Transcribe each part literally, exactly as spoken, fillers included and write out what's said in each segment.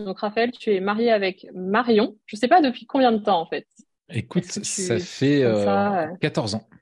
Donc, Raphaël, tu es marié avec Marion. Je ne sais pas depuis combien de temps, en fait. Écoute, Est-ce que ça tu, fait comme euh, ça, euh, quatorze ans.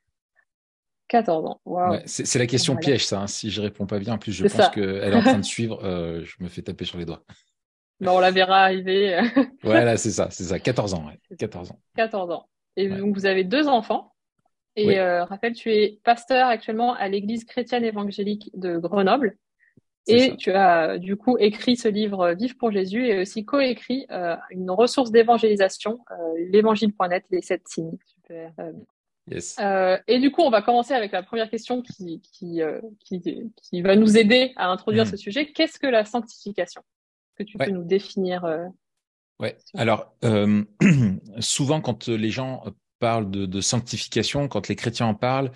quatorze ans. Ouais, Waouh. c'est c'est la question Voilà. piège, ça, hein. Si je réponds pas bien, en plus, je C'est pense ça. qu'elle est en train de suivre. Euh, je me fais taper sur les doigts. Mais on la verra arriver. Voilà, c'est ça, c'est ça. quatorze ans, ouais. quatorze ans. quatorze ans. Et Ouais. donc, vous avez deux enfants. Et Oui, euh, Raphaël, tu es pasteur actuellement à l'Église chrétienne évangélique de Grenoble. c'est Et ça. tu as euh, du coup écrit ce livre euh, Vivre pour Jésus et aussi coécrit euh, une ressource d'évangélisation, euh, l'évangile point net, les sept signes. Super. Euh, Yes. euh, et du coup, on va commencer avec la première question qui, qui, euh, qui, qui va nous aider à introduire ce Hmm. sujet. Qu'est-ce que la sanctification? Est-ce que tu peux Ouais, nous définir euh, ouais. sur ça? Alors, euh, souvent, quand les gens parlent de, de sanctification, quand les chrétiens en parlent,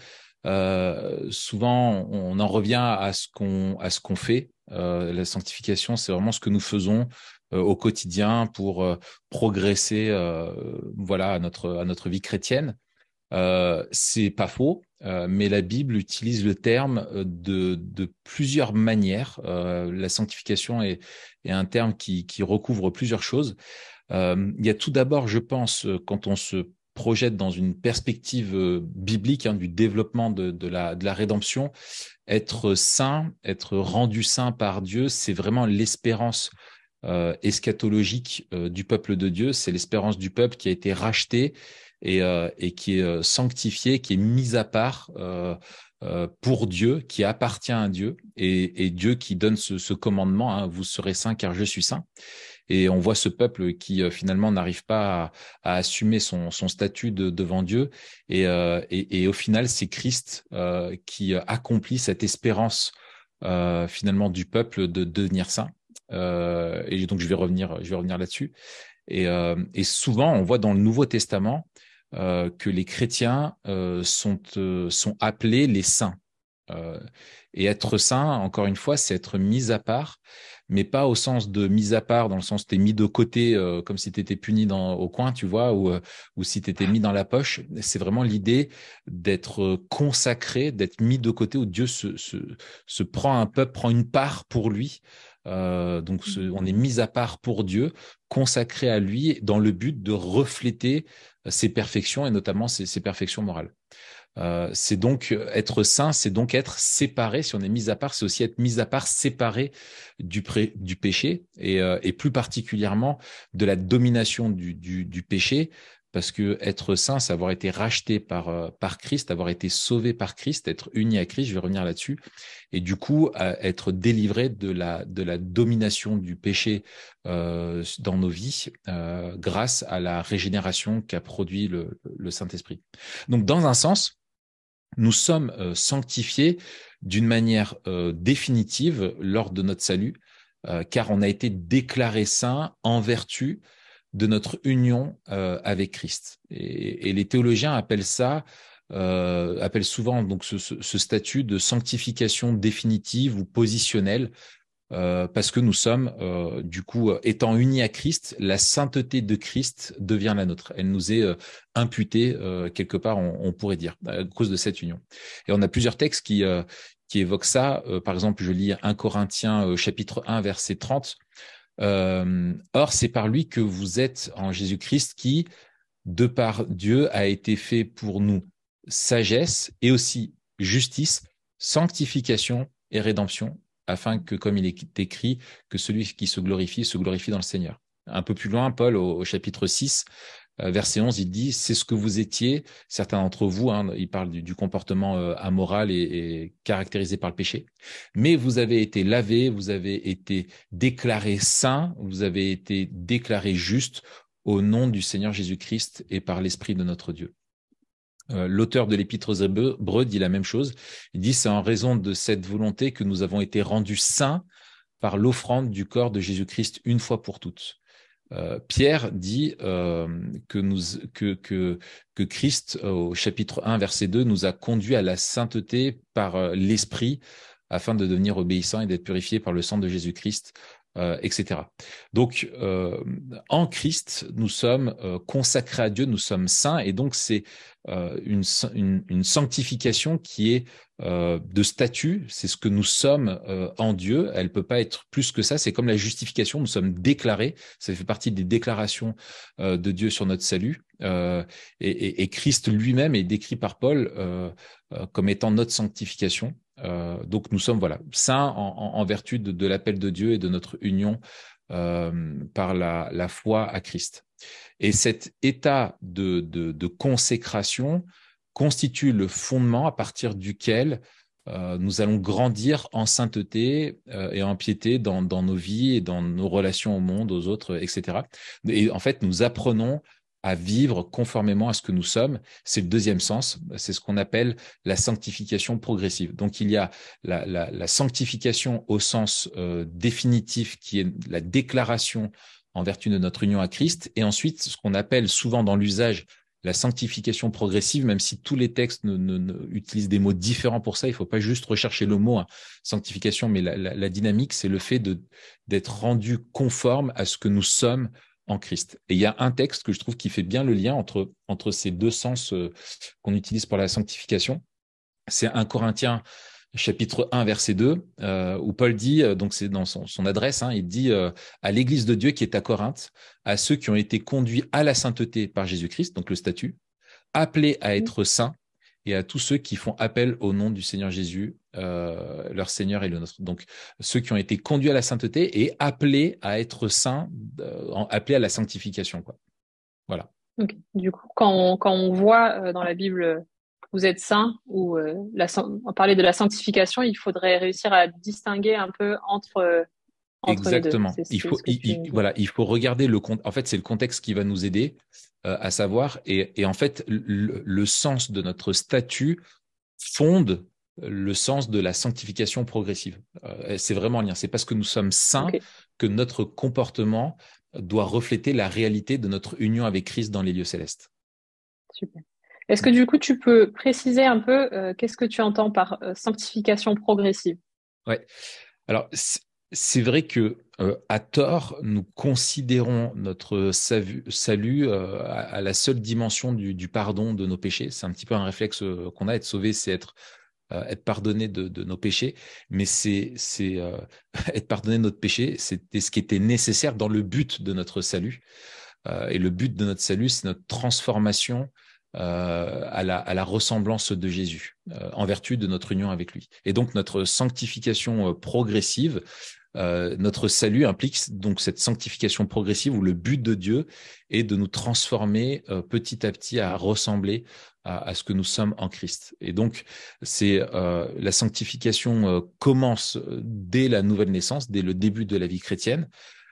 euh, souvent, on en revient à ce qu'on à ce qu'on fait. Euh, la sanctification, c'est vraiment ce que nous faisons euh, au quotidien pour euh, progresser, euh, voilà, à notre à notre vie chrétienne. Euh, c'est pas faux, euh, mais la Bible utilise le terme euh, de, de plusieurs manières. Euh, la sanctification est, est un terme qui, qui recouvre plusieurs choses. Euh, il y a tout d'abord, je pense, euh, quand on se projette dans une perspective euh, biblique hein, du développement de, de, la, de la rédemption, être saint, être rendu saint par Dieu, c'est vraiment l'espérance euh, eschatologique euh, du peuple de Dieu. C'est l'espérance du peuple qui a été racheté et, euh, et qui est euh, sanctifié, qui est mis à part euh, euh, pour Dieu, qui appartient à Dieu et, et Dieu qui donne ce, ce commandement, hein, vous serez saints car je suis saint. Et on voit ce peuple qui euh, finalement n'arrive pas à, à assumer son, son statut de, devant Dieu. Et, euh, et, et au final, c'est Christ euh, qui accomplit cette espérance euh, finalement du peuple de devenir saint. Euh, et donc je vais revenir, je vais revenir là-dessus. Et, euh, et souvent, on voit dans le Nouveau Testament euh, que les chrétiens euh, sont, euh, sont appelés les saints. Euh, et être saint, encore une fois, c'est être mis à part, mais pas au sens de mis à part, dans le sens t'es mis de côté, euh, comme si t'étais puni dans, au coin, tu vois, ou, euh, ou si t'étais mis dans la poche. C'est vraiment l'idée d'être consacré, d'être mis de côté, où Dieu se, se, se prend un peuple, prend une part pour lui. Euh, donc, ce, on est mis à part pour Dieu, consacré à lui, dans le but de refléter ses perfections et notamment ses, ses perfections morales. Euh, c'est donc être saint, c'est donc être séparé. Si on est mis à part, c'est aussi être mis à part, séparé du, pré, du péché et, euh, et plus particulièrement de la domination du, du, du péché. Parce que être saint, c'est avoir été racheté par, euh, par Christ, avoir été sauvé par Christ, être uni à Christ, je vais revenir là-dessus, et du coup euh, être délivré de la, de la domination du péché euh, dans nos vies euh, grâce à la régénération qu'a produit le, le Saint-Esprit. Donc dans un sens, nous sommes euh, sanctifiés d'une manière euh, définitive lors de notre salut, euh, car on a été déclaré saint en vertu de notre union euh, avec Christ. Et, et les théologiens appellent ça, euh, appellent souvent donc ce, ce, ce statut de sanctification définitive ou positionnelle, euh, parce que nous sommes, euh, du coup, euh, étant unis à Christ, la sainteté de Christ devient la nôtre. Elle nous est euh, imputée, euh, quelque part, on, on pourrait dire, à cause de cette union. Et on a plusieurs textes qui, euh, qui évoquent ça. Euh, par exemple, je lis un Corinthiens euh, chapitre un, verset trente. Euh, Or, c'est par lui que vous êtes en Jésus-Christ qui, de par Dieu, a été fait pour nous sagesse et aussi justice, sanctification et rédemption, afin que, comme il est écrit, que celui qui se glorifie se glorifie dans le Seigneur. Un peu plus loin, Paul, au, au chapitre six, euh, verset onze, il dit, c'est ce que vous étiez, certains d'entre vous, hein, il parle du, du comportement euh, amoral et, et caractérisé par le péché, mais vous avez été lavés, vous avez été déclarés saints, vous avez été déclarés justes au nom du Seigneur Jésus-Christ et par l'Esprit de notre Dieu. Euh, L'auteur de l'Épître aux Hébreux dit la même chose. Il dit, c'est en raison de cette volonté que nous avons été rendus saints par l'offrande du corps de Jésus-Christ une fois pour toutes. Euh, Pierre dit euh, que, nous, que, que, que Christ, euh, au chapitre un, verset deux, nous a conduits à la sainteté par euh, l'Esprit afin de devenir obéissants et d'être purifiés par le sang de Jésus-Christ euh, et cetera. Donc, euh, en Christ, nous sommes euh, consacrés à Dieu, nous sommes saints, et donc c'est euh, une, une, une sanctification qui est euh, de statut, c'est ce que nous sommes euh, en Dieu. Elle peut pas être plus que ça. C'est comme la justification, nous sommes déclarés. Ça fait partie des déclarations euh, de Dieu sur notre salut. Euh, et, et, et Christ lui-même est décrit par Paul euh, euh, comme étant notre sanctification. Euh, donc nous sommes voilà saints en, en, en vertu de, de l'appel de Dieu et de notre union euh, par la, la foi à Christ. Et cet état de, de, de consécration constitue le fondement à partir duquel euh, nous allons grandir en sainteté euh, et en piété dans, dans nos vies et dans nos relations au monde, aux autres, et cetera. Et en fait, nous apprenons à vivre conformément à ce que nous sommes. C'est le deuxième sens, c'est ce qu'on appelle la sanctification progressive. Donc il y a la, la, la sanctification au sens euh, définitif qui est la déclaration en vertu de notre union à Christ, et ensuite ce qu'on appelle souvent dans l'usage la sanctification progressive, même si tous les textes ne, ne, ne utilisent des mots différents pour ça, il ne faut pas juste rechercher le mot hein, sanctification, mais la, la, la dynamique, c'est le fait de d'être rendu conforme à ce que nous sommes en Christ. Et il y a un texte que je trouve qui fait bien le lien entre, entre ces deux sens euh, qu'on utilise pour la sanctification. C'est un Corinthiens chapitre un, verset deux, euh, où Paul dit, euh, donc c'est dans son, son adresse, hein, il dit euh, à l'Église de Dieu qui est à Corinthe, à ceux qui ont été conduits à la sainteté par Jésus-Christ, donc le statut, appelés à être saints, et à tous ceux qui font appel au nom du Seigneur Jésus, euh, leur Seigneur et le nôtre. Donc ceux qui ont été conduits à la sainteté et appelés à être saints, euh, appelés à la sanctification, quoi. Voilà. Okay. Du coup, quand on, quand on voit euh, dans la Bible vous êtes saint ou euh, la, on parlait de la sanctification, il faudrait réussir à distinguer un peu entre euh, entre les deux. Exactement. C'est, Il c'est faut, ce que il, tu il- dis. voilà, il faut regarder le compte. En fait, c'est le contexte qui va nous aider euh, à savoir. Et, et en fait, le, le sens de notre statut fonde le sens de la sanctification progressive. Euh, c'est vraiment un lien. C'est parce que nous sommes saints Okay. que notre comportement doit refléter la réalité de notre union avec Christ dans les lieux célestes. Super. Est-ce que du coup tu peux préciser un peu euh, qu'est-ce que tu entends par euh, sanctification progressive? Ouais. Alors, c'est c'est vrai que euh, à tort, nous considérons notre savu- salut euh, à, à la seule dimension du, du pardon de nos péchés. C'est un petit peu un réflexe euh, qu'on a. Être sauvé, c'est être euh, être pardonné de, de nos péchés, mais c'est c'est euh, être pardonné de notre péché, c'était ce qui était nécessaire dans le but de notre salut. Euh, et le but de notre salut, c'est notre transformation euh, à, la, à la ressemblance de Jésus, euh, en vertu de notre union avec lui. Et donc notre sanctification euh, progressive, euh, notre salut implique donc cette sanctification progressive où le but de Dieu est de nous transformer euh, petit à petit à ressembler à, à ce que nous sommes en Christ. Et donc c'est euh, la sanctification euh, commence dès la nouvelle naissance, dès le début de la vie chrétienne.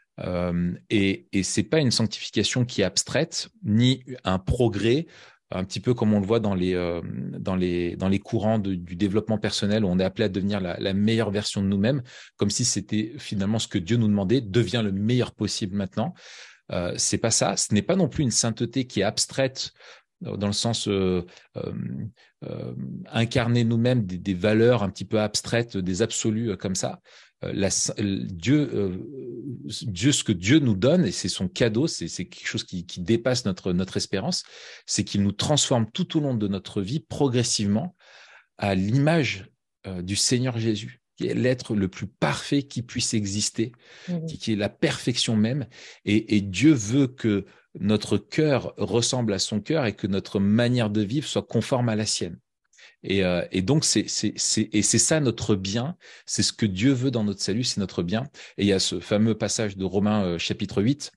Euh, et et c'est pas une sanctification qui est abstraite, ni un progrès, un petit peu comme on le voit dans les, euh, dans les, dans les courants de, du développement personnel où on est appelé à devenir la, la meilleure version de nous-mêmes, comme si c'était finalement ce que Dieu nous demandait, devient le meilleur possible maintenant. Euh, c'est pas ça. Ce n'est pas non plus une sainteté qui est abstraite dans le sens euh, euh, euh, incarner nous-mêmes des, des valeurs un petit peu abstraites, des absolus euh, comme ça. Euh, la, Dieu, euh, Dieu, ce que Dieu nous donne, et c'est son cadeau, c'est, c'est quelque chose qui, qui dépasse notre, notre espérance, c'est qu'il nous transforme tout au long de notre vie progressivement à l'image euh, du Seigneur Jésus, qui est l'être le plus parfait qui puisse exister, Mmh. qui, qui est la perfection même. Et, et Dieu veut que notre cœur ressemble à son cœur et que notre manière de vivre soit conforme à la sienne. Et, euh, et donc, c'est, c'est, c'est, et c'est ça notre bien, c'est ce que Dieu veut dans notre salut, c'est notre bien. Et il y a ce fameux passage de Romains euh, chapitre huit,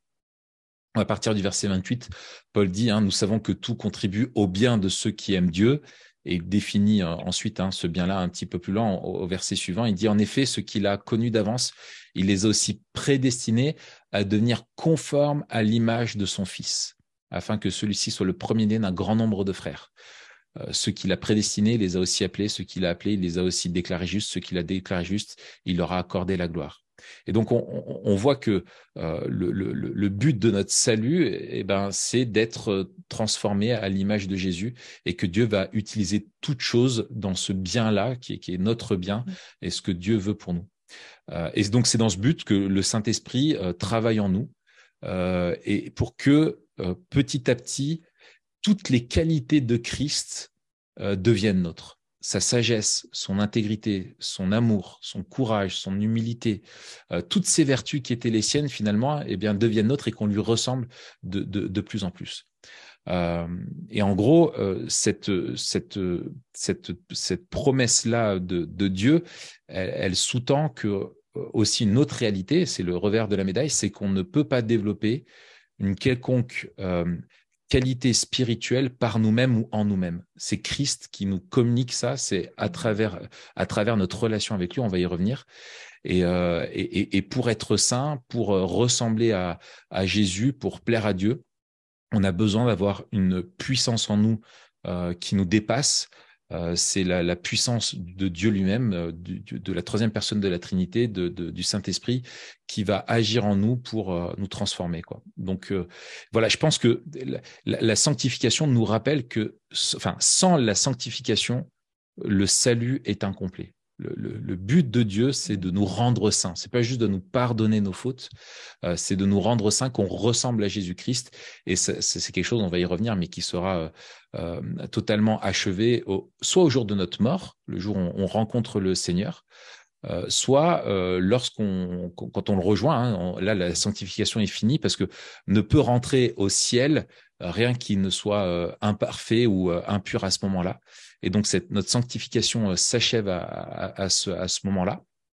à partir du verset vingt-huit, Paul dit, hein, nous savons que tout contribue au bien de ceux qui aiment Dieu, et il définit euh, ensuite hein, ce bien-là un petit peu plus loin au, au verset suivant. Il dit, en effet, ceux qu'il a connus d'avance, il les a aussi prédestinés à devenir conformes à l'image de son Fils, afin que celui-ci soit le premier-né d'un grand nombre de frères. Euh, ceux qu'il a prédestinés, il les a aussi appelés. Ceux qu'il a appelés, il les a aussi déclarés justes. Ceux qu'il a déclarés justes, il leur a accordé la gloire. Et donc, on, on, on voit que euh, le, le, le but de notre salut, eh ben, c'est d'être transformé à l'image de Jésus et que Dieu va utiliser toute chose dans ce bien-là qui est, qui est notre bien et ce que Dieu veut pour nous. Euh, et donc, c'est dans ce but que le Saint-Esprit euh, travaille en nous euh, et pour que euh, petit à petit, toutes les qualités de Christ euh, deviennent nôtres. Sa sagesse, son intégrité, son amour, son courage, son humilité, euh, toutes ces vertus qui étaient les siennes finalement, eh bien, deviennent nôtres et qu'on lui ressemble de, de, de plus en plus. Euh, et en gros, euh, cette, cette, cette, cette promesse-là de, de Dieu, elle, elle sous-tend que euh, aussi une autre réalité, c'est le revers de la médaille, c'est qu'on ne peut pas développer une quelconque euh, qualité spirituelle par nous-mêmes ou en nous-mêmes. C'est Christ qui nous communique ça, c'est à travers, à travers notre relation avec lui, on va y revenir. Et, euh, et, et pour être saint, pour ressembler à, à Jésus, pour plaire à Dieu, on a besoin d'avoir une puissance en nous euh, qui nous dépasse. Euh, c'est la, la puissance de Dieu lui-même, euh, du, de la troisième personne de la Trinité, de, de, du Saint-Esprit, qui va agir en nous pour euh, nous transformer, quoi. Donc euh, voilà, je pense que la, la sanctification nous rappelle que, enfin, sans la sanctification, le salut est incomplet. Le, le, le but de Dieu, c'est de nous rendre saints. C'est pas juste de nous pardonner nos fautes, euh, c'est de nous rendre saints, qu'on ressemble à Jésus-Christ. Et c'est, c'est quelque chose, on va y revenir, mais qui sera euh, euh, totalement achevé, au, soit au jour de notre mort, le jour où on, on rencontre le Seigneur, euh, soit euh, lorsqu'on, quand on le rejoint, hein, on, là la sanctification est finie parce que ne peut rentrer au ciel euh, rien qui ne soit euh, imparfait ou euh, impur à ce moment-là. Et donc cette, notre sanctification euh, s'achève à, à, à ce, à ce moment-là.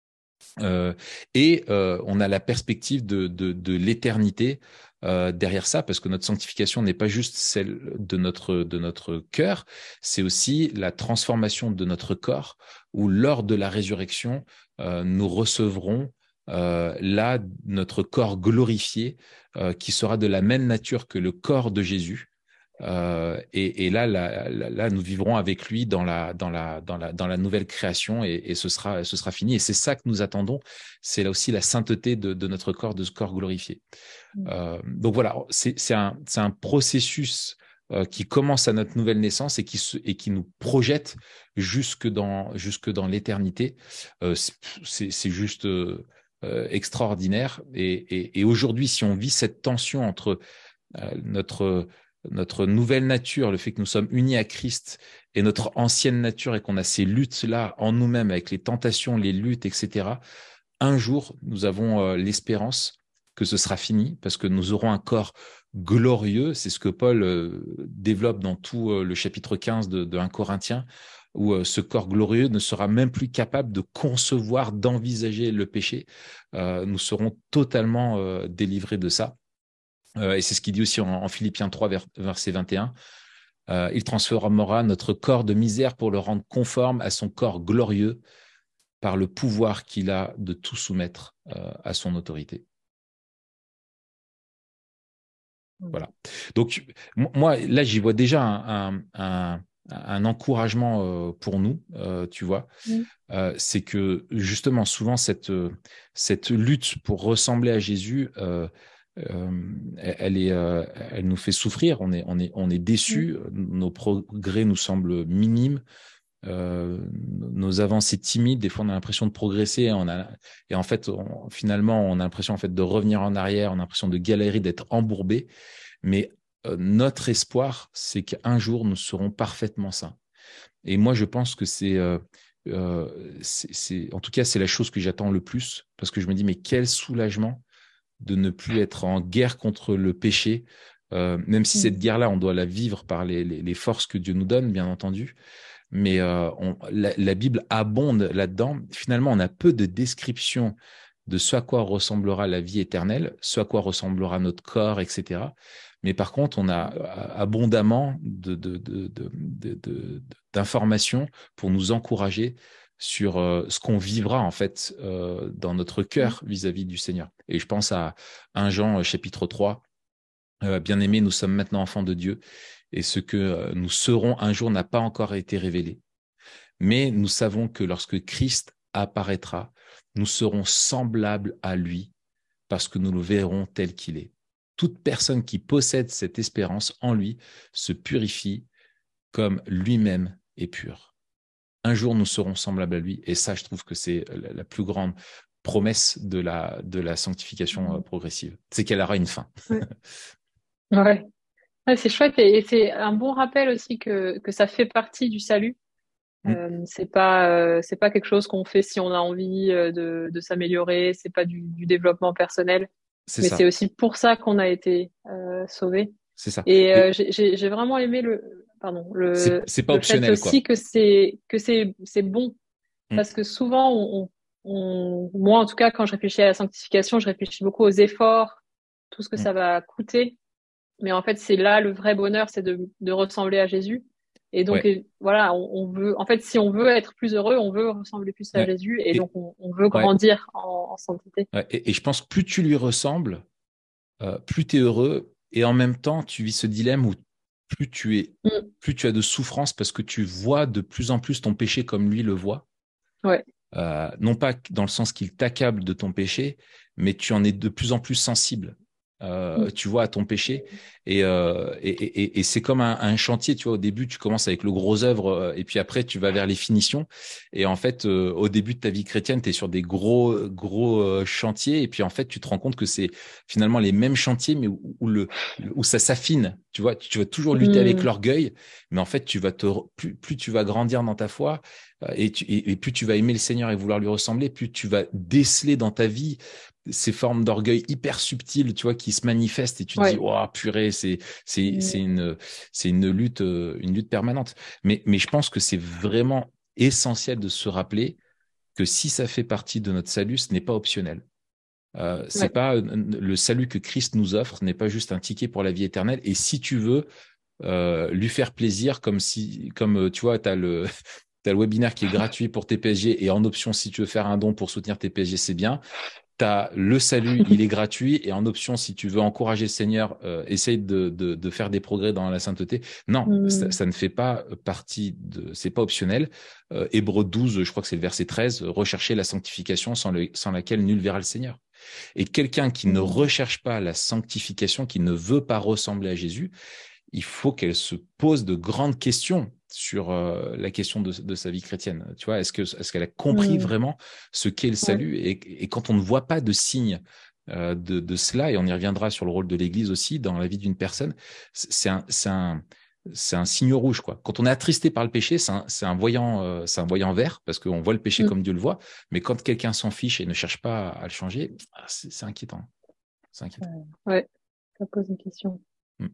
Euh, et euh, on a la perspective de, de, de l'éternité euh, derrière ça, parce que notre sanctification n'est pas juste celle de notre de notre cœur, c'est aussi la transformation de notre corps, où lors de la résurrection, euh, nous recevrons euh, là notre corps glorifié, euh, qui sera de la même nature que le corps de Jésus. Euh, et, et là, là, là, nous vivrons avec lui dans la, dans la, dans la, dans la nouvelle création et, et ce sera, ce sera fini. Et c'est ça que nous attendons. C'est là aussi la sainteté de, de notre corps, de ce corps glorifié. Mm. Euh, donc voilà, c'est, c'est un, c'est un processus euh, qui commence à notre nouvelle naissance et qui, se, et qui nous projette jusque dans, jusque dans l'éternité. Euh, c'est, c'est juste euh, euh, extraordinaire. Et, et, et aujourd'hui, si on vit cette tension entre euh, notre notre nouvelle nature, le fait que nous sommes unis à Christ et notre ancienne nature et qu'on a ces luttes-là en nous-mêmes avec les tentations, les luttes, et cetera. Un jour, nous avons euh, l'espérance que ce sera fini parce que nous aurons un corps glorieux. C'est ce que Paul euh, développe dans tout euh, le chapitre quinze de, de un Corinthiens, où euh, ce corps glorieux ne sera même plus capable de concevoir, d'envisager le péché. Euh, nous serons totalement euh, délivrés de ça. Euh, et c'est ce qu'il dit aussi en, en Philippiens trois, vers, verset vingt et un. Euh, il transformera notre corps de misère pour le rendre conforme à son corps glorieux par le pouvoir qu'il a de tout soumettre euh, à son autorité. Voilà. Donc, moi, là, j'y vois déjà un, un, un, un encouragement euh, pour nous, euh, tu vois. Mm. Euh, c'est que, justement, souvent, cette, cette lutte pour ressembler à Jésus, euh, euh, elle, est, euh, elle nous fait souffrir, on est, on est, on est déçus, Mm. nos progrès nous semblent minimes, euh, nos avancées timides, des fois on a l'impression de progresser, on a, et en fait, on, finalement, on a l'impression en fait, de revenir en arrière, on a l'impression de galérer, d'être embourbé, mais euh, notre espoir, c'est qu'un jour, nous serons parfaitement saints. Et moi, je pense que c'est... Euh, euh, c'est, c'est, en tout cas, c'est la chose que j'attends le plus, parce que je me dis, mais quel soulagement de ne plus être en guerre contre le péché, euh, même si cette Mm. guerre-là, on doit la vivre par les, les, les forces que Dieu nous donne, bien entendu. Mais euh, on, la, la Bible abonde là-dedans. Finalement, on a peu de descriptions de ce à quoi ressemblera la vie éternelle, ce à quoi ressemblera notre corps, et cetera. Mais par contre, on a abondamment de, de, de, de, de, de, d'informations pour nous encourager sur euh, ce qu'on vivra en fait euh, dans notre cœur vis-à-vis du Seigneur. Et je pense à un Jean euh, chapitre trois, euh, bien-aimés, nous sommes maintenant enfants de Dieu, et ce que euh, nous serons un jour n'a pas encore été révélé. Mais nous savons que lorsque Christ apparaîtra, nous serons semblables à lui parce que nous le verrons tel qu'il est. Toute personne qui possède cette espérance en lui se purifie comme lui-même est pur. un jour nous serons semblables à lui. Et ça, je trouve que c'est la, la plus grande promesse de la, de la sanctification euh, progressive. C'est qu'elle aura une fin. Ouais. Ouais. Ouais, c'est chouette et, et c'est un bon rappel aussi que, que ça fait partie du salut. Mm. Euh, c'est pas euh, c'est pas quelque chose qu'on fait si on a envie euh, de, de s'améliorer. C'est pas du, du développement personnel, C'est mais c'est ça. aussi pour ça qu'on a été euh, sauvés. C'est ça. Et Et euh, j'ai j'ai j'ai vraiment aimé le pardon c'est, le c'est pas le fait optionnel, quoi. aussi que c'est que c'est c'est bon Mm. parce que souvent on, on moi en tout cas quand je réfléchis à la sanctification, je réfléchis beaucoup aux efforts, tout ce que Mm. ça va coûter. Mais en fait, c'est là le vrai bonheur, c'est de, de ressembler à Jésus. Et donc, Ouais. et voilà, on, on veut, en fait, si on veut être plus heureux, on veut ressembler plus à Ouais. Jésus. Et donc, Et, on, on veut ouais. grandir en, en sainteté. Ouais. Et, et je pense que plus tu lui ressembles, euh, plus tu es heureux. Et en même temps, tu vis ce dilemme où plus tu es, Mm. plus tu as de souffrance parce que tu vois de plus en plus ton péché comme lui le voit. Ouais. Euh, non pas dans le sens qu'il t'accable de ton péché, mais tu en es de plus en plus sensible. Euh, Mm. tu vois à ton péché et, euh, et, et, et c'est comme un, un chantier, tu vois. Au début, tu commences avec le gros œuvre euh, et puis après, tu vas vers les finitions. Et en fait, euh, au début de ta vie chrétienne, tu es sur des gros gros euh, chantiers et puis en fait, tu te rends compte que c'est finalement les mêmes chantiers, mais où, où le où ça s'affine. Tu vois, tu vas toujours lutter avec Mm. l'orgueil, mais en fait, tu vas te plus, plus tu vas grandir dans ta foi euh, et, tu, et, et plus tu vas aimer le Seigneur et vouloir lui ressembler, plus tu vas déceler dans ta vie ces formes d'orgueil hyper subtiles, tu vois, qui se manifestent et tu te dis, Ouais. oh purée, c'est c'est c'est Mm. une c'est une lutte euh, une lutte permanente. Mais mais je pense que c'est vraiment essentiel de se rappeler que si ça fait partie de notre salut, ce n'est pas optionnel. Euh, c'est Ouais. pas le salut que Christ nous offre n'est pas juste un ticket pour la vie éternelle. Et si tu veux euh, lui faire plaisir, comme si comme euh, tu vois, t'as le t'as le webinaire qui est gratuit pour tes P S G et en option, si tu veux faire un don pour soutenir tes P S G, c'est bien. Tu as le salut, il est gratuit. Et en option, si tu veux encourager le Seigneur, euh, essaye de, de, de faire des progrès dans la sainteté. Non, ça, Mm. ça ne fait pas partie de, c'est pas optionnel. Euh, Hébreux douze, je crois que c'est le verset treize, rechercher la sanctification sans, le, sans laquelle nul verra le Seigneur. Et quelqu'un qui ne Mm. recherche pas la sanctification, qui ne veut pas ressembler à Jésus, il faut qu'elle se pose de grandes questions sur euh, la question de, de sa vie chrétienne. Tu vois, est-ce que est-ce qu'elle a compris Mm. vraiment ce qu'est le Ouais. salut et, et quand on ne voit pas de signe euh, de, de cela, et on y reviendra sur le rôle de l'Église aussi dans la vie d'une personne, c'est un, c'est un c'est un signe rouge, quoi. Quand on est attristé par le péché, c'est un, c'est un voyant, euh, c'est un voyant vert parce qu'on voit le péché Mm. comme Dieu le voit. Mais quand quelqu'un s'en fiche et ne cherche pas à, à le changer, ah, c'est, c'est inquiétant. C'est inquiétant. Ouais. Ça pose une question. Mm.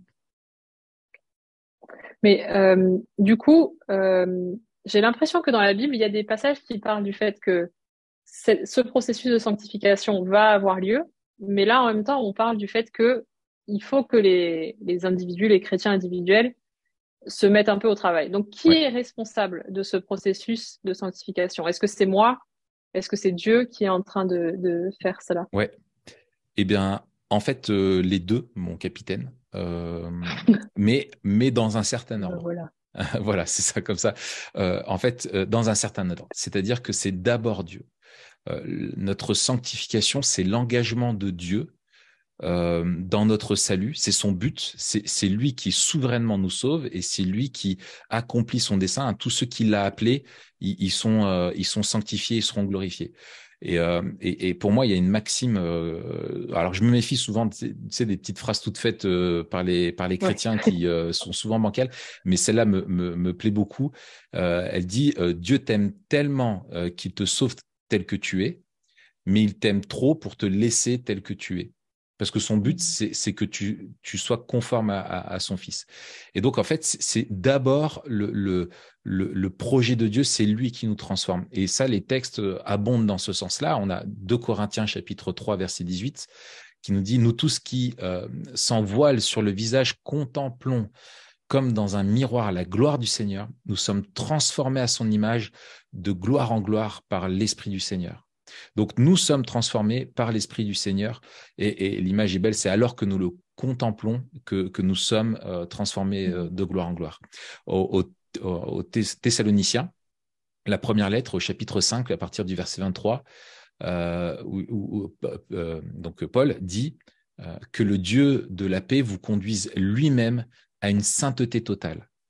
Mais euh, du coup, euh, j'ai l'impression que dans la Bible, il y a des passages qui parlent du fait que c'est- ce processus de sanctification va avoir lieu, mais là, en même temps, on parle du fait que il faut que les, les individus, les chrétiens individuels, se mettent un peu au travail. Donc, qui Ouais, est responsable de ce processus de sanctification? Est-ce que c'est moi? Est-ce que c'est Dieu qui est en train de, de faire cela? ouais. Eh bien, en fait, euh, les deux, mon capitaine, euh, mais, mais dans un certain Ben ordre. voilà. Voilà, c'est ça comme ça. Euh, en fait, euh, dans un certain ordre. C'est-à-dire que c'est d'abord Dieu. Euh, notre sanctification, c'est l'engagement de Dieu euh, dans notre salut. C'est son but. C'est, c'est lui qui souverainement nous sauve et c'est lui qui accomplit son dessein. Tous ceux qui l'a appelé, ils, ils sont, euh, ils sont sanctifiés, ils seront glorifiés. Et, euh, et, et pour moi, il y a une maxime. Euh, alors, je me méfie souvent, de, tu sais, des petites phrases toutes faites euh, par les par les Ouais. chrétiens qui euh, sont souvent bancales, mais celle-là me, me, me plaît beaucoup. Euh, elle dit euh, Dieu t'aime tellement euh, qu'il te sauve tel que tu es, mais il t'aime trop pour te laisser tel que tu es. Parce que son but, c'est, c'est que tu, tu sois conforme à, à, à son Fils. Et donc, en fait, c'est, c'est d'abord le, le, le, le projet de Dieu, c'est lui qui nous transforme. Et ça, les textes abondent dans ce sens-là. On a deux Corinthiens chapitre trois, verset dix-huit, qui nous dit, nous tous qui euh, sans voile sur le visage contemplons comme dans un miroir la gloire du Seigneur, nous sommes transformés à son image de gloire en gloire par l'Esprit du Seigneur. Donc nous sommes transformés par l'Esprit du Seigneur et, et l'image est belle, c'est alors que nous le contemplons que, que nous sommes euh, transformés euh, de gloire en gloire. Au, au, au Thessaloniciens, la première lettre au chapitre cinq, à partir du verset vingt-trois, euh, où, où, où euh, donc Paul dit euh, que le Dieu de la paix vous conduise lui-même à une sainteté totale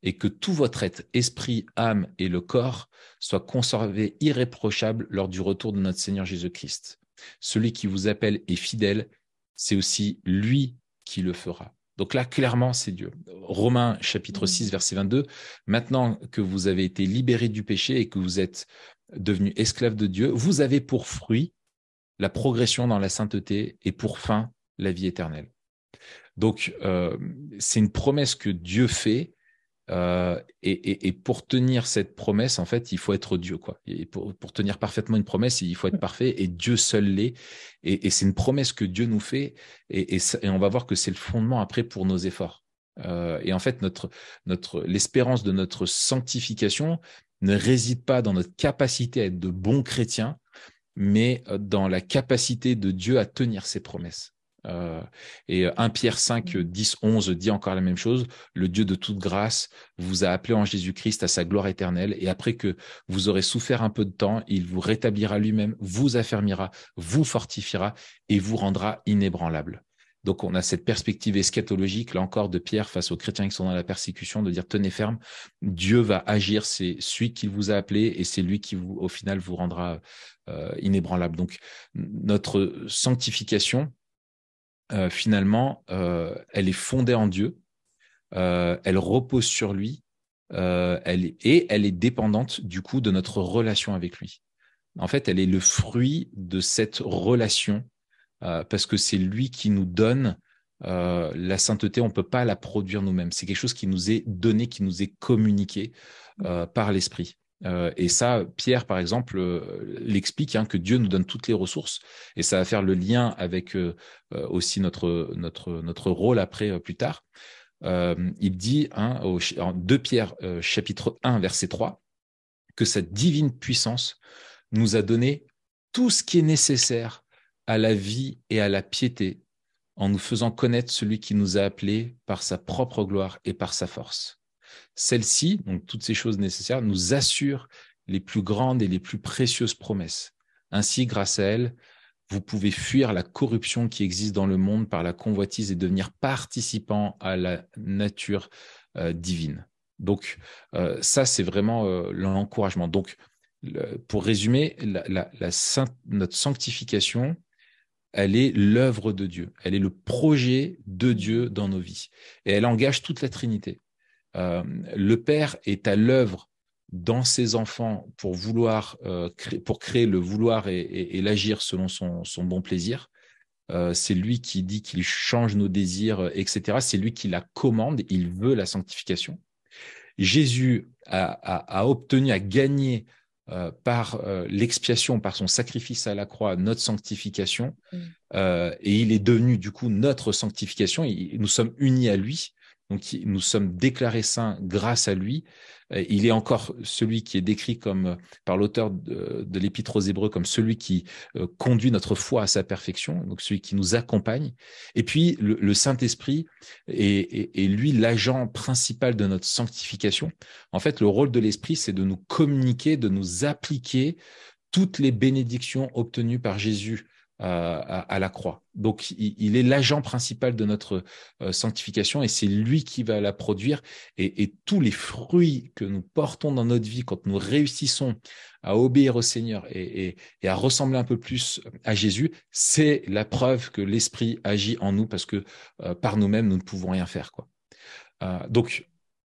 et que tout votre être, esprit, âme et le corps soient conservés irréprochables lors du retour de notre Seigneur Jésus-Christ. Celui qui vous appelle est fidèle, c'est aussi lui qui le fera. Donc là, clairement, c'est Dieu. Romains chapitre six, verset vingt-deux. Maintenant que vous avez été libérés du péché et que vous êtes devenus esclaves de Dieu, vous avez pour fruit la progression dans la sainteté et pour fin la vie éternelle. Donc, euh, c'est une promesse que Dieu fait. Euh, et, et, et pour tenir cette promesse, en fait, il faut être Dieu, quoi. Et pour, pour tenir parfaitement une promesse, il faut être parfait, et Dieu seul l'est. Et, et c'est une promesse que Dieu nous fait, et, et, et on va voir que c'est le fondement après pour nos efforts. Euh, et en fait, notre, notre, l'espérance de notre sanctification ne réside pas dans notre capacité à être de bons chrétiens, mais dans la capacité de Dieu à tenir ses promesses. Euh, et un Pierre cinq, dix, onze dit encore la même chose. Le Dieu de toute grâce vous a appelé en Jésus-Christ à sa gloire éternelle, et après que vous aurez souffert un peu de temps, il vous rétablira lui-même, vous affermira, vous fortifiera et vous rendra inébranlable. Donc on a cette perspective eschatologique, là encore, de Pierre face aux chrétiens qui sont dans la persécution, de dire tenez ferme, Dieu va agir, c'est celui qui vous a appelé et c'est lui qui vous, au final, vous rendra euh, inébranlable. Donc notre sanctification, Euh, finalement, euh, elle est fondée en Dieu, euh, elle repose sur lui, euh, elle est, et elle est dépendante du coup de notre relation avec lui. En fait, elle est le fruit de cette relation, euh, parce que c'est lui qui nous donne euh, la sainteté. On ne peut pas la produire nous-mêmes. C'est quelque chose qui nous est donné, qui nous est communiqué euh, par l'Esprit. Euh, et ça, Pierre, par exemple, euh, l'explique, hein, que Dieu nous donne toutes les ressources, et ça va faire le lien avec euh, euh, aussi notre, notre, notre rôle après, euh, plus tard. Euh, il dit, hein, au, en deux Pierre, euh, chapitre un, verset trois, que sa divine puissance nous a donné tout ce qui est nécessaire à la vie et à la piété, en nous faisant connaître celui qui nous a appelés par sa propre gloire et par sa force. Celle-ci, donc toutes ces choses nécessaires, nous assurent les plus grandes et les plus précieuses promesses. Ainsi, grâce à elles, vous pouvez fuir la corruption qui existe dans le monde par la convoitise et devenir participant à la nature euh, divine. Donc, euh, ça, c'est vraiment euh, l'encouragement. Donc, le, pour résumer, la, la, la saint, notre sanctification, elle est l'œuvre de Dieu. Elle est le projet de Dieu dans nos vies. Et elle engage toute la Trinité. Euh, le Père est à l'œuvre dans ses enfants pour vouloir, euh, créer, pour créer le vouloir et, et, et l'agir selon son, son bon plaisir. Euh, c'est lui qui dit qu'il change nos désirs, et cetera. C'est lui qui la commande. Il veut la sanctification. Jésus a, a, a obtenu, a gagné euh, par euh, l'expiation, par son sacrifice à la croix, notre sanctification. Mm. Euh, et il est devenu du coup notre sanctification. Il, nous sommes unis à lui. Donc, nous sommes déclarés saints grâce à lui. Il est encore celui qui est décrit comme, par l'auteur de, de l'Épître aux Hébreux comme celui qui euh, conduit notre foi à sa perfection, donc celui qui nous accompagne. Et puis, le, le Saint-Esprit est, est, est lui l'agent principal de notre sanctification. En fait, le rôle de l'Esprit, c'est de nous communiquer, de nous appliquer toutes les bénédictions obtenues par Jésus À, à, à la croix. Donc, il, il est l'agent principal de notre euh, sanctification, et c'est lui qui va la produire. Et, et tous les fruits que nous portons dans notre vie, quand nous réussissons à obéir au Seigneur et, et, et à ressembler un peu plus à Jésus, c'est la preuve que l'Esprit agit en nous, parce que euh, par nous-mêmes, nous ne pouvons rien faire, quoi. Euh, donc,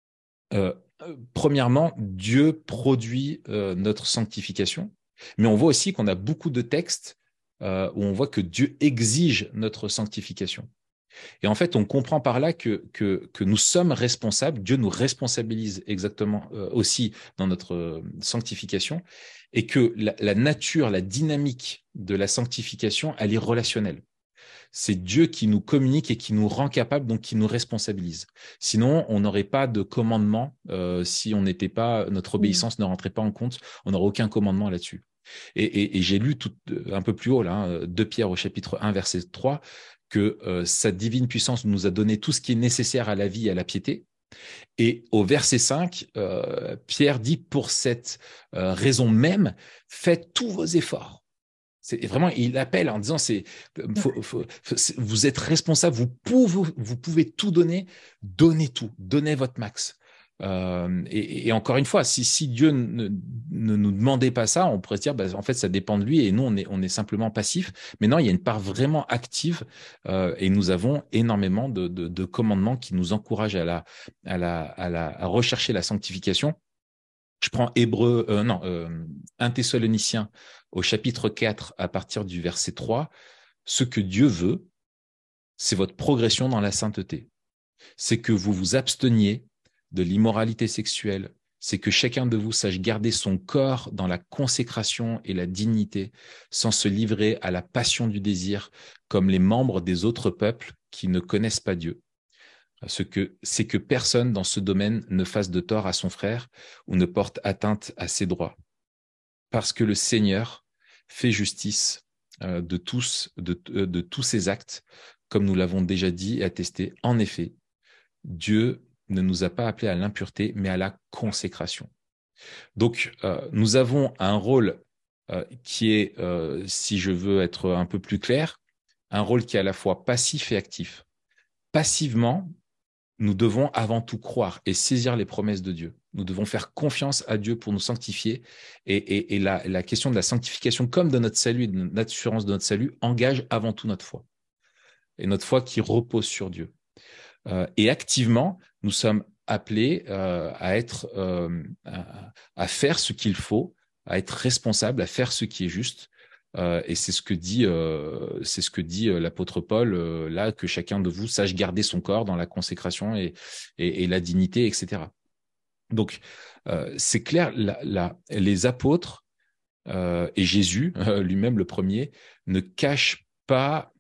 euh, premièrement, Dieu produit euh, notre sanctification, mais on voit aussi qu'on a beaucoup de textes Euh, où on voit que Dieu exige notre sanctification. Et en fait, on comprend par là que, que, que nous sommes responsables, Dieu nous responsabilise exactement euh, aussi dans notre euh, sanctification, et que la, la nature, la dynamique de la sanctification, elle est relationnelle. C'est Dieu qui nous communique et qui nous rend capables, donc qui nous responsabilise. Sinon, on n'aurait pas de commandement euh, si on n'était pas, notre obéissance mmh. ne rentrait pas en compte, on n'aurait aucun commandement là-dessus. Et, et, et j'ai lu tout, un peu plus haut, là, hein, deux Pierre au chapitre un, verset trois, que euh, sa divine puissance nous a donné tout ce qui est nécessaire à la vie et à la piété. Et au verset cinq, euh, Pierre dit, pour cette euh, raison même, faites tous vos efforts. C'est vraiment, il appelle en disant, c'est, faut, faut, faut, vous êtes responsable, vous pouvez, vous pouvez tout donner, donnez tout, donnez votre max. Euh, et, et encore une fois, si, si Dieu ne, ne nous demandait pas ça, on pourrait se dire, bah, en fait, ça dépend de lui et nous, on est, on est simplement passif. Mais non, il y a une part vraiment active euh, et nous avons énormément de, de, de commandements qui nous encouragent à, la, à, la, à, la, à rechercher la sanctification. Je prends Hébreu, euh, non, euh, un Thessaloniciens au chapitre quatre à partir du verset trois. Ce que Dieu veut, c'est votre progression dans la sainteté. C'est que vous vous absteniez de l'immoralité sexuelle. C'est que chacun de vous sache garder son corps dans la consécration et la dignité, sans se livrer à la passion du désir, comme les membres des autres peuples qui ne connaissent pas Dieu. Ce que c'est que personne dans ce domaine ne fasse de tort à son frère ou ne porte atteinte à ses droits. Parce que le Seigneur fait justice euh, de tous, de, de tous ses actes, comme nous l'avons déjà dit et attesté. En effet, Dieu ne nous a pas appelés à l'impureté, mais à la consécration. Donc, euh, nous avons un rôle euh, qui est, euh, si je veux être un peu plus clair, un rôle qui est à la fois passif et actif. Passivement, nous devons avant tout croire et saisir les promesses de Dieu. Nous devons faire confiance à Dieu pour nous sanctifier. Et, et, et la, la question de la sanctification, comme de notre salut et de l'assurance de notre salut, engage avant tout notre foi. Et notre foi qui repose sur Dieu. Euh, et activement, nous sommes appelés euh, à être, euh, à, à faire ce qu'il faut, à être responsables, à faire ce qui est juste. Euh, et c'est ce que dit, euh, c'est ce que dit euh, l'apôtre Paul euh, là, que chacun de vous sache garder son corps dans la consécration et, et, et la dignité, et cetera. Donc, euh, c'est clair, la, la, les apôtres euh, et Jésus euh, lui-même le premier ne cachent pas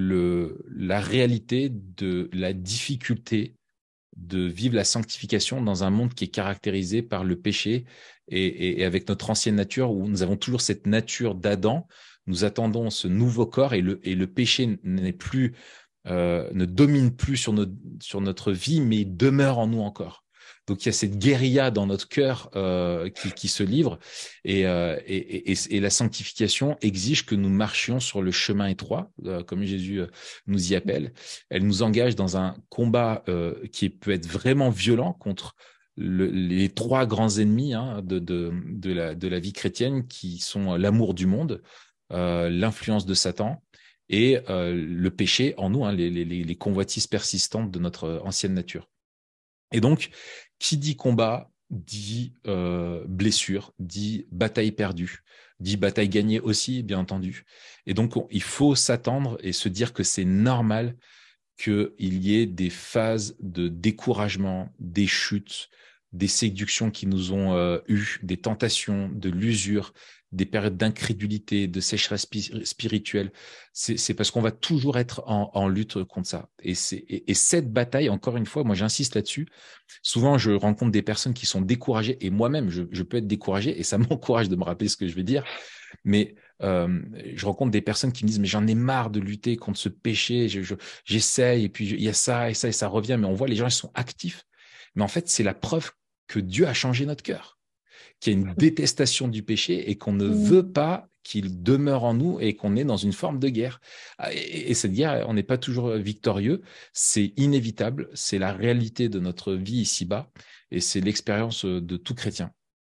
le, la réalité de la difficulté de vivre la sanctification dans un monde qui est caractérisé par le péché et, et, et avec notre ancienne nature où nous avons toujours cette nature d'Adam. Nous attendons ce nouveau corps et le, et le péché n'est plus, euh, ne domine plus sur, nos, sur notre vie, mais il demeure en nous encore. Donc il y a cette guérilla dans notre cœur euh, qui, qui se livre et, euh, et, et, et la sanctification exige que nous marchions sur le chemin étroit, euh, comme Jésus nous y appelle. Elle nous engage dans un combat euh, qui peut être vraiment violent contre le, les trois grands ennemis hein, de, de, de, la, de la vie chrétienne qui sont l'amour du monde, euh, l'influence de Satan et euh, le péché en nous, hein, les, les, les convoitises persistantes de notre ancienne nature. Et donc, qui dit combat dit euh, blessure, dit bataille perdue, dit bataille gagnée aussi, bien entendu. Et donc, on, il faut s'attendre et se dire que c'est normal qu'il y ait des phases de découragement, des chutes, des séductions qui nous ont euh, eues, des tentations, de l'usure, des périodes d'incrédulité, de sécheresse spirituelle. C'est, c'est parce qu'on va toujours être en, en lutte contre ça. Et, c'est, et, et cette bataille, encore une fois, moi j'insiste là-dessus, souvent je rencontre des personnes qui sont découragées, et moi-même je, je peux être découragé, et ça m'encourage de me rappeler ce que je vais dire, mais euh, je rencontre des personnes qui me disent mais j'en ai marre de lutter contre ce péché, je, je, j'essaye, et puis il y a ça et ça, et ça revient, mais on voit les gens ils sont actifs. Mais en fait, c'est la preuve que Dieu a changé notre cœur, qu'il y a une détestation du péché et qu'on ne mmh. veut pas qu'il demeure en nous et qu'on est dans une forme de guerre. Et, et cette guerre, on n'est pas toujours victorieux, c'est inévitable, c'est la réalité de notre vie ici-bas et c'est l'expérience de tout chrétien.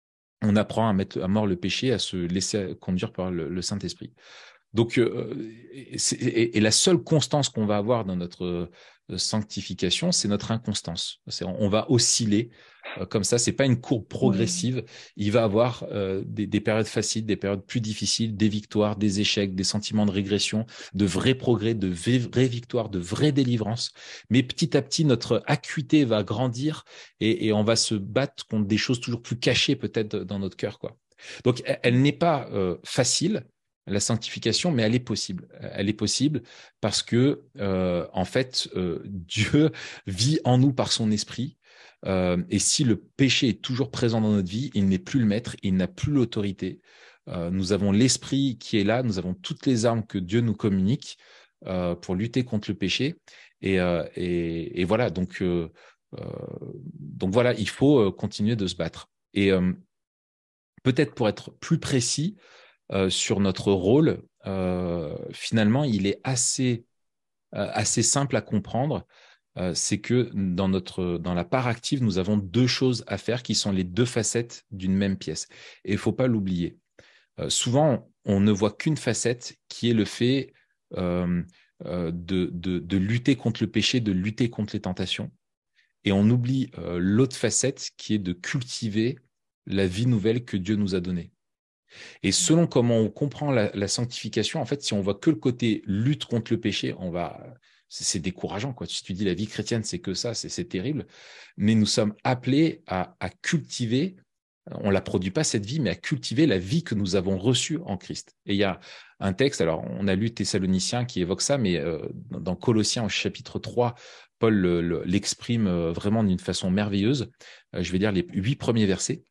On apprend à mettre à mort le péché, à se laisser conduire par le, le Saint-Esprit. Donc, euh, c'est, et, et la seule constance qu'on va avoir dans notre sanctification, c'est notre inconstance. C'est, on va osciller euh, comme ça. C'est pas une courbe progressive. Mmh. Il va avoir euh, des, des périodes faciles, des périodes plus difficiles, des victoires, des échecs, des sentiments de régression, de vrais progrès, de vraies victoires, de vraies délivrances. Mais petit à petit, notre acuité va grandir et, et on va se battre contre des choses toujours plus cachées peut-être dans notre cœur, quoi. Donc, elle, elle n'est pas euh, facile. La sanctification, mais elle est possible. Elle est possible parce que, euh, en fait, euh, Dieu vit en nous par son esprit. Euh, et si le péché est toujours présent dans notre vie, il n'est plus le maître, il n'a plus l'autorité. Euh, nous avons l'esprit qui est là, nous avons toutes les armes que Dieu nous communique euh, pour lutter contre le péché. Et, euh, et, et voilà, donc, euh, euh, donc voilà, il faut continuer de se battre. Et euh, peut-être pour être plus précis, Euh, sur notre rôle, euh, finalement, il est assez, euh, assez simple à comprendre. euh, c'est que dans, notre, dans la part active, nous avons deux choses à faire qui sont les deux facettes d'une même pièce. Et il ne faut pas l'oublier. Euh, souvent, on ne voit qu'une facette qui est le fait euh, euh, de, de, de lutter contre le péché, de lutter contre les tentations. Et on oublie euh, l'autre facette qui est de cultiver la vie nouvelle que Dieu nous a donnée. Et selon comment on comprend la, la sanctification, en fait, si on voit que le côté lutte contre le péché, on va, c'est, c'est décourageant, quoi. Si tu dis la vie chrétienne, c'est que ça, c'est, c'est terrible. Mais nous sommes appelés à, à cultiver, on la produit pas cette vie, mais à cultiver la vie que nous avons reçue en Christ. Et il y a un texte, alors on a lu Thessaloniciens qui évoque ça, mais euh, dans Colossiens au chapitre trois, Paul le, le, l'exprime vraiment d'une façon merveilleuse. Euh, je vais lire les huit premiers versets.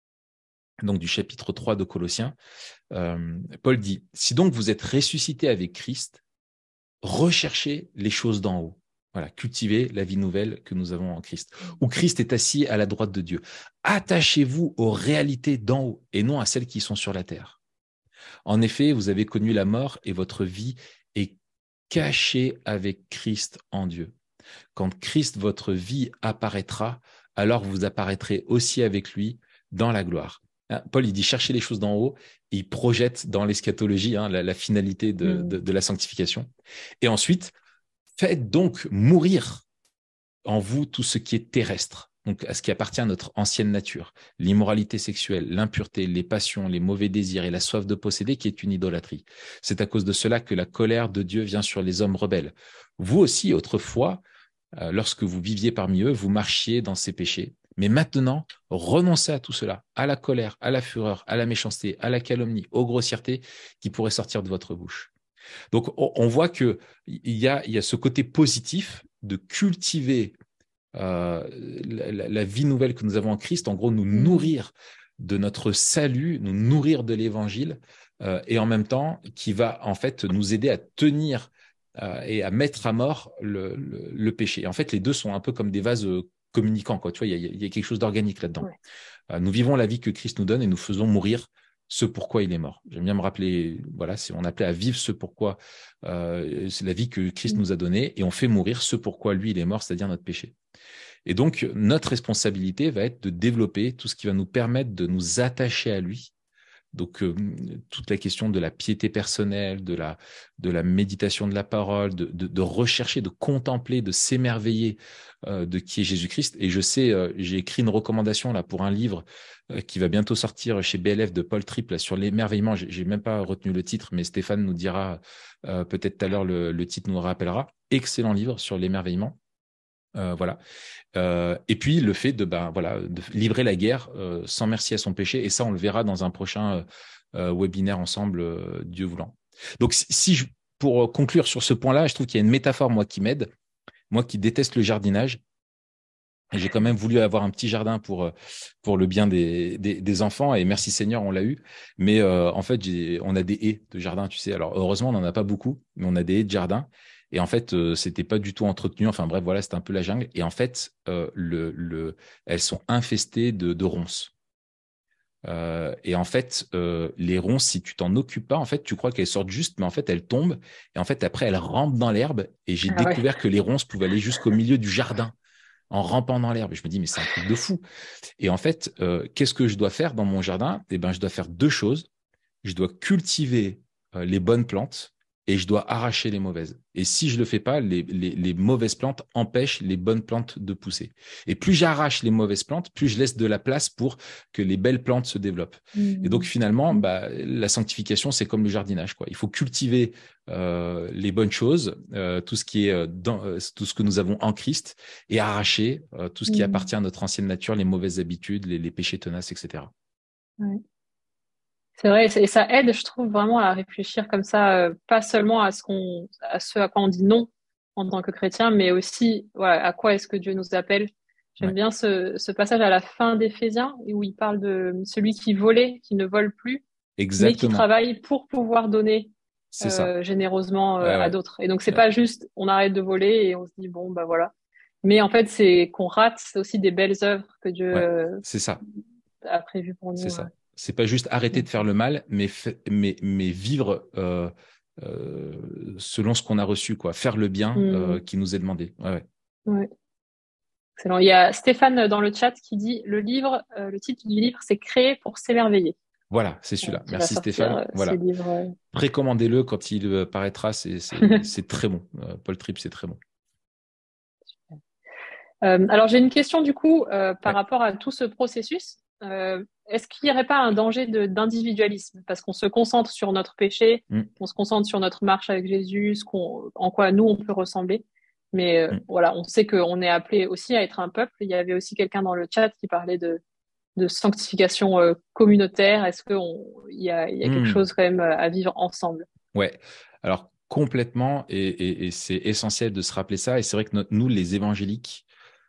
Donc du chapitre trois de Colossiens, euh, Paul dit « Si donc vous êtes ressuscité avec Christ, recherchez les choses d'en haut. » Voilà, cultivez la vie nouvelle que nous avons en Christ. Où Christ est assis à la droite de Dieu. Attachez-vous aux réalités d'en haut et non à celles qui sont sur la terre. En effet, vous avez connu la mort et votre vie est cachée avec Christ en Dieu. Quand Christ, votre vie, apparaîtra, alors vous apparaîtrez aussi avec lui dans la gloire. Paul, il dit chercher les choses d'en haut, et il projette dans l'eschatologie hein, la, la finalité de, de, de la sanctification. Et ensuite, faites donc mourir en vous tout ce qui est terrestre, donc à ce qui appartient à notre ancienne nature, l'immoralité sexuelle, l'impureté, les passions, les mauvais désirs et la soif de posséder qui est une idolâtrie. C'est à cause de cela que la colère de Dieu vient sur les hommes rebelles. Vous aussi, autrefois, euh, lorsque vous viviez parmi eux, vous marchiez dans ces péchés. Mais maintenant, renoncez à tout cela, à la colère, à la fureur, à la méchanceté, à la calomnie, aux grossièretés qui pourraient sortir de votre bouche. Donc, on voit qu'il y a, il y a ce côté positif de cultiver euh, la, la vie nouvelle que nous avons en Christ, en gros, nous nourrir de notre salut, nous nourrir de l'évangile, euh, et en même temps, qui va en fait nous aider à tenir euh, et à mettre à mort le, le, le péché. En fait, les deux sont un peu comme des vases communicants, quoi. Tu vois, il y a, il y a quelque chose d'organique là-dedans. Ouais. Euh, nous vivons la vie que Christ nous donne et nous faisons mourir ce pourquoi il est mort. J'aime bien me rappeler, voilà, c'est on appelait à vivre ce pourquoi euh, c'est la vie que Christ mmh. nous a donnée et on fait mourir ce pourquoi lui il est mort, c'est-à-dire notre péché. Et donc notre responsabilité va être de développer tout ce qui va nous permettre de nous attacher à lui. Donc euh, toute la question de la piété personnelle, de la de la méditation de la parole, de de, de rechercher, de contempler, de s'émerveiller euh, de qui est Jésus-Christ. Et je sais, euh, j'ai écrit une recommandation là pour un livre euh, qui va bientôt sortir chez B L F de Paul Tripp là, sur l'émerveillement. J'ai, j'ai même pas retenu le titre, mais Stéphane nous dira euh, peut-être tout à l'heure le, le titre nous le rappellera. Excellent livre sur l'émerveillement. Euh, voilà. Euh, et puis le fait de ben voilà de livrer la guerre euh, sans merci à son péché, et ça on le verra dans un prochain euh, webinaire ensemble, euh, Dieu voulant. Donc si, si je, pour conclure sur ce point-là, je trouve qu'il y a une métaphore moi qui m'aide, moi qui déteste le jardinage. Et j'ai quand même voulu avoir un petit jardin pour pour le bien des des, des enfants, et merci Seigneur on l'a eu. Mais euh, en fait j'ai on a des haies de jardin, tu sais. Alors heureusement on n'en a pas beaucoup, mais on a des haies de jardin. Et en fait, euh, c'était pas du tout entretenu. Enfin bref, voilà, c'était un peu la jungle. Et en fait, euh, le, le, elles sont infestées de, de ronces. Euh, et en fait, euh, les ronces, si tu t'en occupes pas, en fait, tu crois qu'elles sortent juste, mais en fait, elles tombent. Et en fait, après, elles rampent dans l'herbe. Et j'ai ah découvert ouais. que les ronces pouvaient aller jusqu'au milieu du jardin en rampant dans l'herbe. Et je me dis, mais c'est un truc de fou. Et en fait, euh, qu'est-ce que je dois faire dans mon jardin? Eh ben, je dois faire deux choses. Je dois cultiver euh, les bonnes plantes, et je dois arracher les mauvaises. Et si je le fais pas, les, les, les mauvaises plantes empêchent les bonnes plantes de pousser. Et plus j'arrache les mauvaises plantes, plus je laisse de la place pour que les belles plantes se développent. Mmh. Et donc finalement, bah, la sanctification, c'est comme le jardinage, quoi. Il faut cultiver euh, les bonnes choses, euh, tout ce qui est dans, euh, tout ce que nous avons en Christ, et arracher euh, tout ce qui mmh. appartient à notre ancienne nature, les mauvaises habitudes, les, les péchés tenaces, et cetera. Ouais. C'est vrai, et ça aide, je trouve, vraiment à réfléchir comme ça, euh, pas seulement à ce qu'on, à ce à quoi on dit non en tant que chrétien, mais aussi, voilà, à quoi est-ce que Dieu nous appelle. J'aime ouais. bien ce, ce passage à la fin d'Éphésiens où il parle de celui qui volait, qui ne vole plus, Exactement. mais qui travaille pour pouvoir donner euh, généreusement euh, ouais, ouais. à d'autres. Et donc c'est ouais. pas juste on arrête de voler et on se dit bon bah voilà, mais en fait c'est qu'on rate, c'est aussi des belles œuvres que Dieu ouais. euh, c'est ça. a prévues pour nous. C'est ça. C'est pas juste arrêter de faire le mal, mais, mais, mais vivre euh, euh, selon ce qu'on a reçu, quoi. Faire le bien mmh. euh, qui nous est demandé. Ouais, ouais. Ouais. Excellent. Il y a Stéphane dans le chat qui dit le livre, euh, le titre du livre, c'est Créer pour s'émerveiller. Voilà, c'est Euh, celui-là. qui va Merci sortir Stéphane. euh, ce Voilà. livre. euh. Précommandez-le quand il euh, paraîtra, c'est, c'est, c'est très bon. Euh, Paul Tripp, c'est très bon. Euh, alors j'ai une question du coup euh, par Ouais. rapport à tout ce processus. Euh, est-ce qu'il n'y aurait pas un danger de, d'individualisme? Parce qu'on se concentre sur notre péché, Mm, on se concentre sur notre marche avec Jésus, ce qu'on, en quoi nous on peut ressembler. Mais euh, mm, voilà, on sait qu'on est appelé aussi à être un peuple. Il y avait aussi quelqu'un dans le chat qui parlait de, de sanctification euh, communautaire. Est-ce qu'il y a, il y a quelque mm. chose quand même à vivre ensemble? Ouais. Alors, complètement, et, et, et c'est essentiel de se rappeler ça. Et c'est vrai que no- nous, les évangéliques,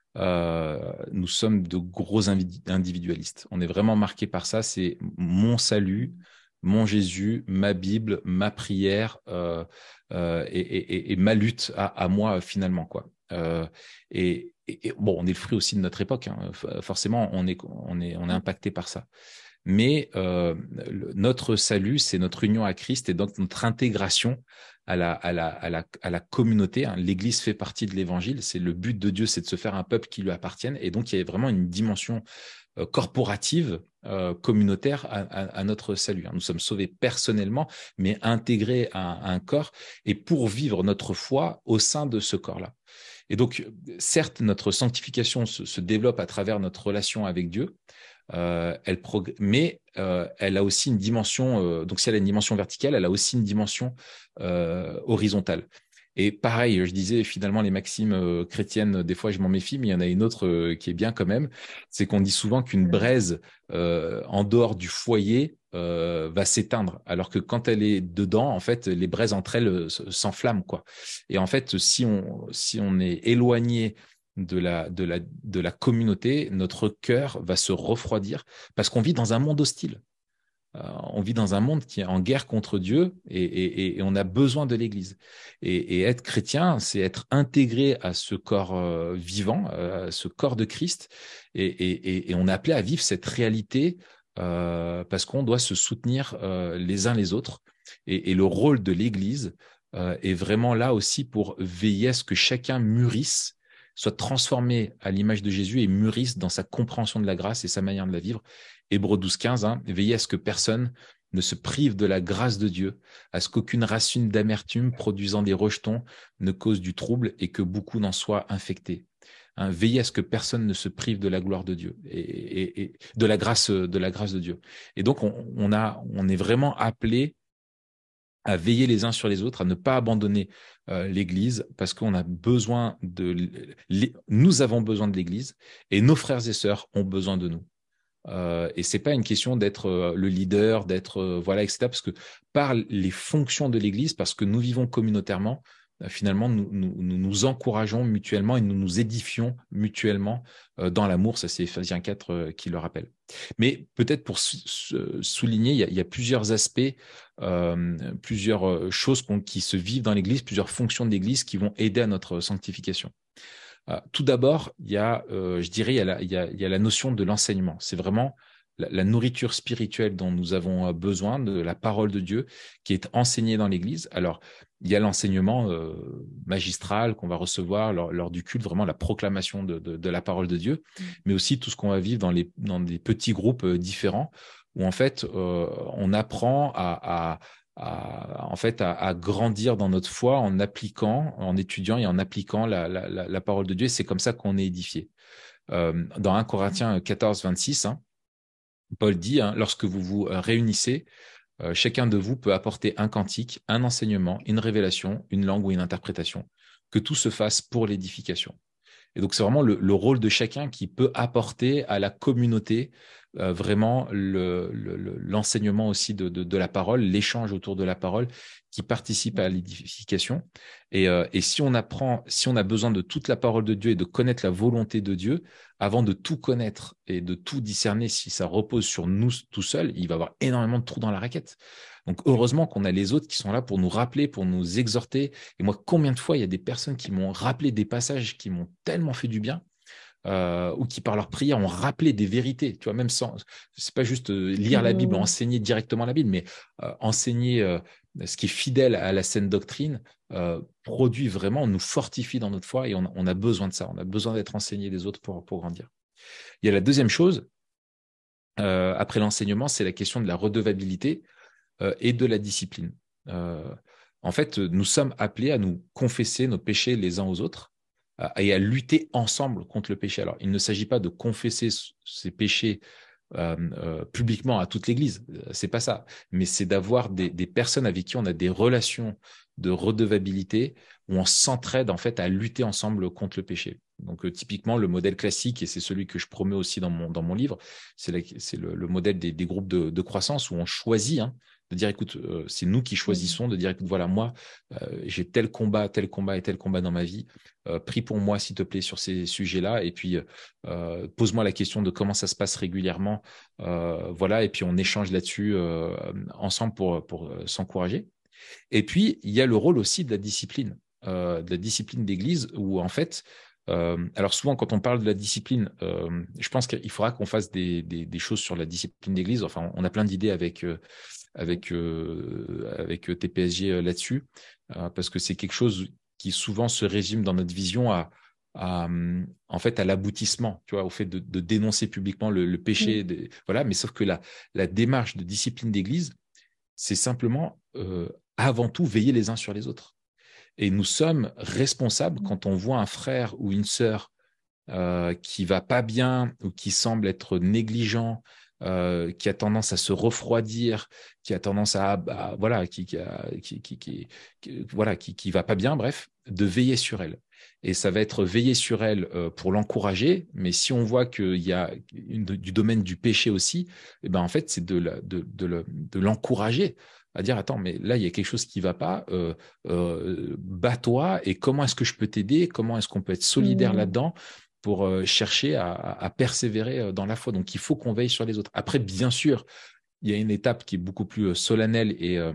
euh, nous sommes de gros invi- individualistes. On est vraiment marqué par ça. C'est mon salut, mon Jésus, ma Bible, ma prière euh, euh, et, et- et ma lutte à, à moi finalement, quoi. Euh, et, et- et bon, on est le fruit aussi de notre époque, hein. F- Forcément, on est, on est, on est impacté par ça. Mais euh, le- notre salut, c'est notre union à Christ et donc notre intégration à la, à la, à la, à la communauté. Hein. L'Église fait partie de l'Évangile. C'est le but de Dieu, c'est de se faire un peuple qui lui appartienne. Et donc, il y a vraiment une dimension euh, corporative, euh, communautaire à, à, à notre salut. Hein. Nous sommes sauvés personnellement, mais intégrés à, à un corps et pour vivre notre foi au sein de ce corps-là. Et donc, certes, notre sanctification se, se développe à travers notre relation avec Dieu, euh, elle prog- mais euh, elle a aussi une dimension, euh, donc si elle a une dimension verticale, elle a aussi une dimension euh, horizontale. Et pareil, je disais finalement les maximes euh, chrétiennes, des fois je m'en méfie, mais il y en a une autre euh, qui est bien quand même, c'est qu'on dit souvent qu'une braise euh, en dehors du foyer euh, va s'éteindre, alors que quand elle est dedans, en fait, les braises entre elles euh, s'enflamment, quoi. Et en fait, si on si on est éloigné de la, de la, de la communauté, notre cœur va se refroidir parce qu'on vit dans un monde hostile. Euh, on vit dans un monde qui est en guerre contre Dieu et, et, et on a besoin de l'Église. Et, et être chrétien, c'est être intégré à ce corps euh, vivant, euh, à ce corps de Christ. Et, et, et on est appelé à vivre cette réalité euh, parce qu'on doit se soutenir euh, les uns les autres. Et, et le rôle de l'Église euh, est vraiment là aussi pour veiller à ce que chacun mûrisse, soit transformé à l'image de Jésus et mûrisse dans sa compréhension de la grâce et sa manière de la vivre. Hébreux douze quinze, hein, veillez à ce que personne ne se prive de la grâce de Dieu, à ce qu'aucune racine d'amertume produisant des rejetons ne cause du trouble et que beaucoup n'en soient infectés. Hein, veillez à ce que personne ne se prive de la gloire de Dieu et, et, et de la grâce de la grâce de Dieu. Et donc on, on a, on est vraiment appelé à veiller les uns sur les autres, à ne pas abandonner euh, l'Église, parce qu'on a besoin de, les, nous avons besoin de l'Église et nos frères et sœurs ont besoin de nous. Euh, et c'est pas une question d'être euh, le leader, d'être euh, voilà, et cetera. Parce que par les fonctions de l'Église, parce que nous vivons communautairement, euh, finalement, nous, nous, nous nous encourageons mutuellement et nous nous édifions mutuellement euh, dans l'amour. Ça, c'est Ephésiens quatre euh, qui le rappelle. Mais peut-être pour sou- sou- souligner, il y, a, il y a plusieurs aspects, euh, plusieurs euh, choses qu'on- qui se vivent dans l'Église, plusieurs fonctions de l'Église qui vont aider à notre sanctification. Euh, tout d'abord, il y a, euh, je dirais, il y a, la, il, y a, il y a la notion de l'enseignement. C'est vraiment la, la nourriture spirituelle dont nous avons euh, besoin, de la parole de Dieu qui est enseignée dans l'Église. Alors, il y a l'enseignement euh, magistral qu'on va recevoir lors, lors du culte, vraiment la proclamation de, de, de la parole de Dieu, mais aussi tout ce qu'on va vivre dans, les, dans des petits groupes euh, différents où en fait, euh, on apprend à, à à, en fait, à, à grandir dans notre foi en appliquant, en étudiant et en appliquant la, la, la, la parole de Dieu. Et c'est comme ça qu'on est édifié. Euh, dans un Corinthiens quatorze, vingt-six, hein, Paul dit, hein, lorsque vous vous réunissez, euh, chacun de vous peut apporter un cantique, un enseignement, une révélation, une langue ou une interprétation. Que tout se fasse pour l'édification. Et donc, c'est vraiment le, le rôle de chacun qui peut apporter à la communauté euh, vraiment le, le, l'enseignement aussi de, de, de la parole, l'échange autour de la parole qui participe à l'édification. Et, euh, et si on apprend, si on a besoin de toute la parole de Dieu et de connaître la volonté de Dieu, avant de tout connaître et de tout discerner, si ça repose sur nous tout seuls, il va y avoir énormément de trous dans la raquette. Donc, heureusement qu'on a les autres qui sont là pour nous rappeler, pour nous exhorter. Et moi, combien de fois il y a des personnes qui m'ont rappelé des passages qui m'ont tellement fait du bien, euh, ou qui par leur prière ont rappelé des vérités, tu vois, même sans, c'est pas juste euh, lire la Bible, Mmh. enseigner directement la Bible, mais euh, enseigner euh, ce qui est fidèle à la saine doctrine, euh, produit vraiment, nous fortifie dans notre foi et on, on a besoin de ça. On a besoin d'être enseigné des autres pour, pour grandir. Il y a la deuxième chose, euh, après l'enseignement, c'est la question de la redevabilité euh, et de la discipline. Euh, en fait, nous sommes appelés à nous confesser nos péchés les uns aux autres et à lutter ensemble contre le péché. Alors, il ne s'agit pas de confesser ces péchés euh, euh, publiquement à toute l'Église, c'est pas ça, mais c'est d'avoir des, des personnes avec qui on a des relations de redevabilité où on s'entraide en fait à lutter ensemble contre le péché. Donc euh, typiquement le modèle classique, et c'est celui que je promets aussi dans mon, dans mon livre, c'est, la, c'est le, le modèle des, des groupes de, de croissance où on choisit hein, de dire écoute, euh, c'est nous qui choisissons de dire écoute voilà moi euh, j'ai tel combat, tel combat et tel combat dans ma vie, euh, prie pour moi s'il te plaît sur ces sujets-là et puis euh, pose-moi la question de comment ça se passe régulièrement, euh, voilà et puis on échange là-dessus euh, ensemble pour pour euh, s'encourager. Et puis il y a le rôle aussi de la discipline, euh, de la discipline d'église où en fait euh, alors souvent, quand on parle de la discipline, euh, je pense qu'il faudra qu'on fasse des, des, des choses sur la discipline d'église. Enfin, on a plein d'idées avec euh, avec euh, avec T P S J là-dessus, euh, parce que c'est quelque chose qui souvent se résume dans notre vision à, à en fait à l'aboutissement, tu vois, au fait de, de dénoncer publiquement le, le péché, des, voilà. Mais sauf que la la démarche de discipline d'église, c'est simplement euh, avant tout veiller les uns sur les autres. Et nous sommes responsables quand on voit un frère ou une sœur euh, qui va pas bien ou qui semble être négligent, euh, qui a tendance à se refroidir, qui a tendance à, à voilà, qui, qui, a, qui, qui, qui, qui, voilà, qui, qui va pas bien, bref, de veiller sur elle. Et ça va être veiller sur elle euh, pour l'encourager, mais si on voit qu'il y a une, du domaine du péché aussi, eh ben en fait c'est de, la, de, de, le, de l'encourager à dire attends mais là il y a quelque chose qui va pas, euh, euh, bats-toi et comment est-ce que je peux t'aider, comment est-ce qu'on peut être solidaire Mmh. là-dedans pour euh, chercher à, à persévérer dans la foi. Donc il faut qu'on veille sur les autres. Après bien sûr il y a une étape qui est beaucoup plus solennelle et, euh,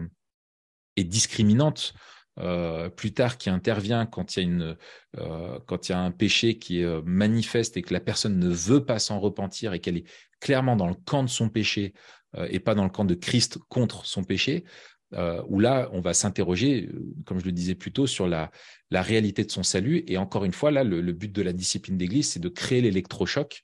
et discriminante euh, plus tard qui intervient quand il y a une euh, quand il y a un péché qui est manifeste et que la personne ne veut pas s'en repentir et qu'elle est clairement dans le camp de son péché euh, et pas dans le camp de Christ contre son péché, euh, où là on va s'interroger, comme je le disais plus tôt, sur la la réalité de son salut. Et encore une fois là le, le but de la discipline d'église c'est de créer l'électrochoc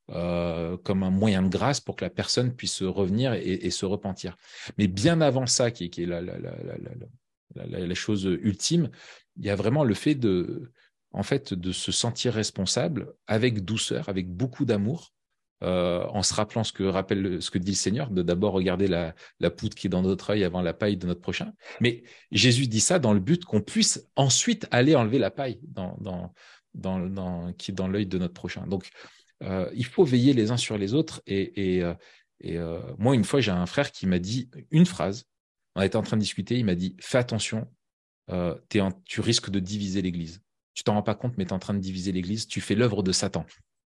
euh, comme un moyen de grâce pour que la personne puisse revenir et, et se repentir. Mais bien avant ça, qui, qui est la, la, la, la, la, la, la chose ultime, il y a vraiment le fait de, en fait, de se sentir responsable avec douceur, avec beaucoup d'amour, euh, en se rappelant ce que rappelle ce que dit le Seigneur, de d'abord regarder la, la poudre qui est dans notre œil avant la paille de notre prochain. Mais Jésus dit ça dans le but qu'on puisse ensuite aller enlever la paille dans, dans, dans, dans, qui est dans l'œil de notre prochain. Donc, euh, il faut veiller les uns sur les autres. Et, et, euh, et euh, moi, une fois, j'ai un frère qui m'a dit une phrase. On était en train de discuter. Il m'a dit fais attention, euh, t'es en, tu risques de diviser l'Église. Tu t'en rends pas compte, mais tu es en train de diviser l'Église. Tu fais l'œuvre de Satan.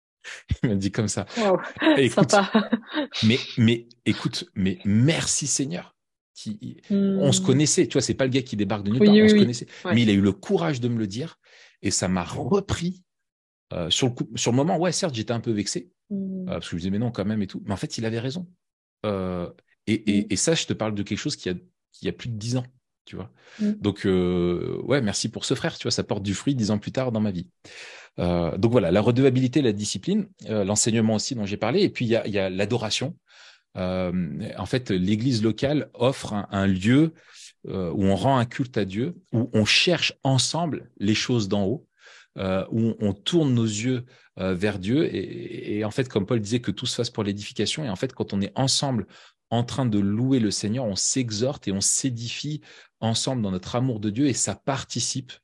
Il m'a dit comme ça. Wow, Écoute, sympa. mais, mais écoute, mais merci Seigneur. Qui, on se Mmh. connaissait, tu vois, c'est pas le gars qui débarque de nulle part, Oui, on oui, se oui. connaissait. Ouais. Mais il a eu le courage de me le dire et ça m'a repris. Euh, sur, le coup, sur le moment, ouais, certes, j'étais un peu vexé, Mmh. euh, parce que je me disais, mais non, quand même, et tout. Mais en fait, il avait raison. Euh, et, Mmh. et, et ça, je te parle de quelque chose qui a, qui a plus de dix ans, tu vois. Mmh. Donc, euh, ouais, merci pour ce frère, tu vois, ça porte du fruit dix ans plus tard dans ma vie. Euh, donc voilà, la redevabilité, la discipline, euh, l'enseignement aussi dont j'ai parlé, et puis il y a, il y a l'adoration. Euh, en fait, l'église locale offre un, un lieu euh, où on rend un culte à Dieu, où on cherche ensemble les choses d'en haut, euh, où on tourne nos yeux euh, vers Dieu. Et, et en fait, comme Paul disait, que tout se fasse pour l'édification. Et en fait, quand on est ensemble en train de louer le Seigneur, on s'exhorte et on s'édifie ensemble dans notre amour de Dieu et ça participe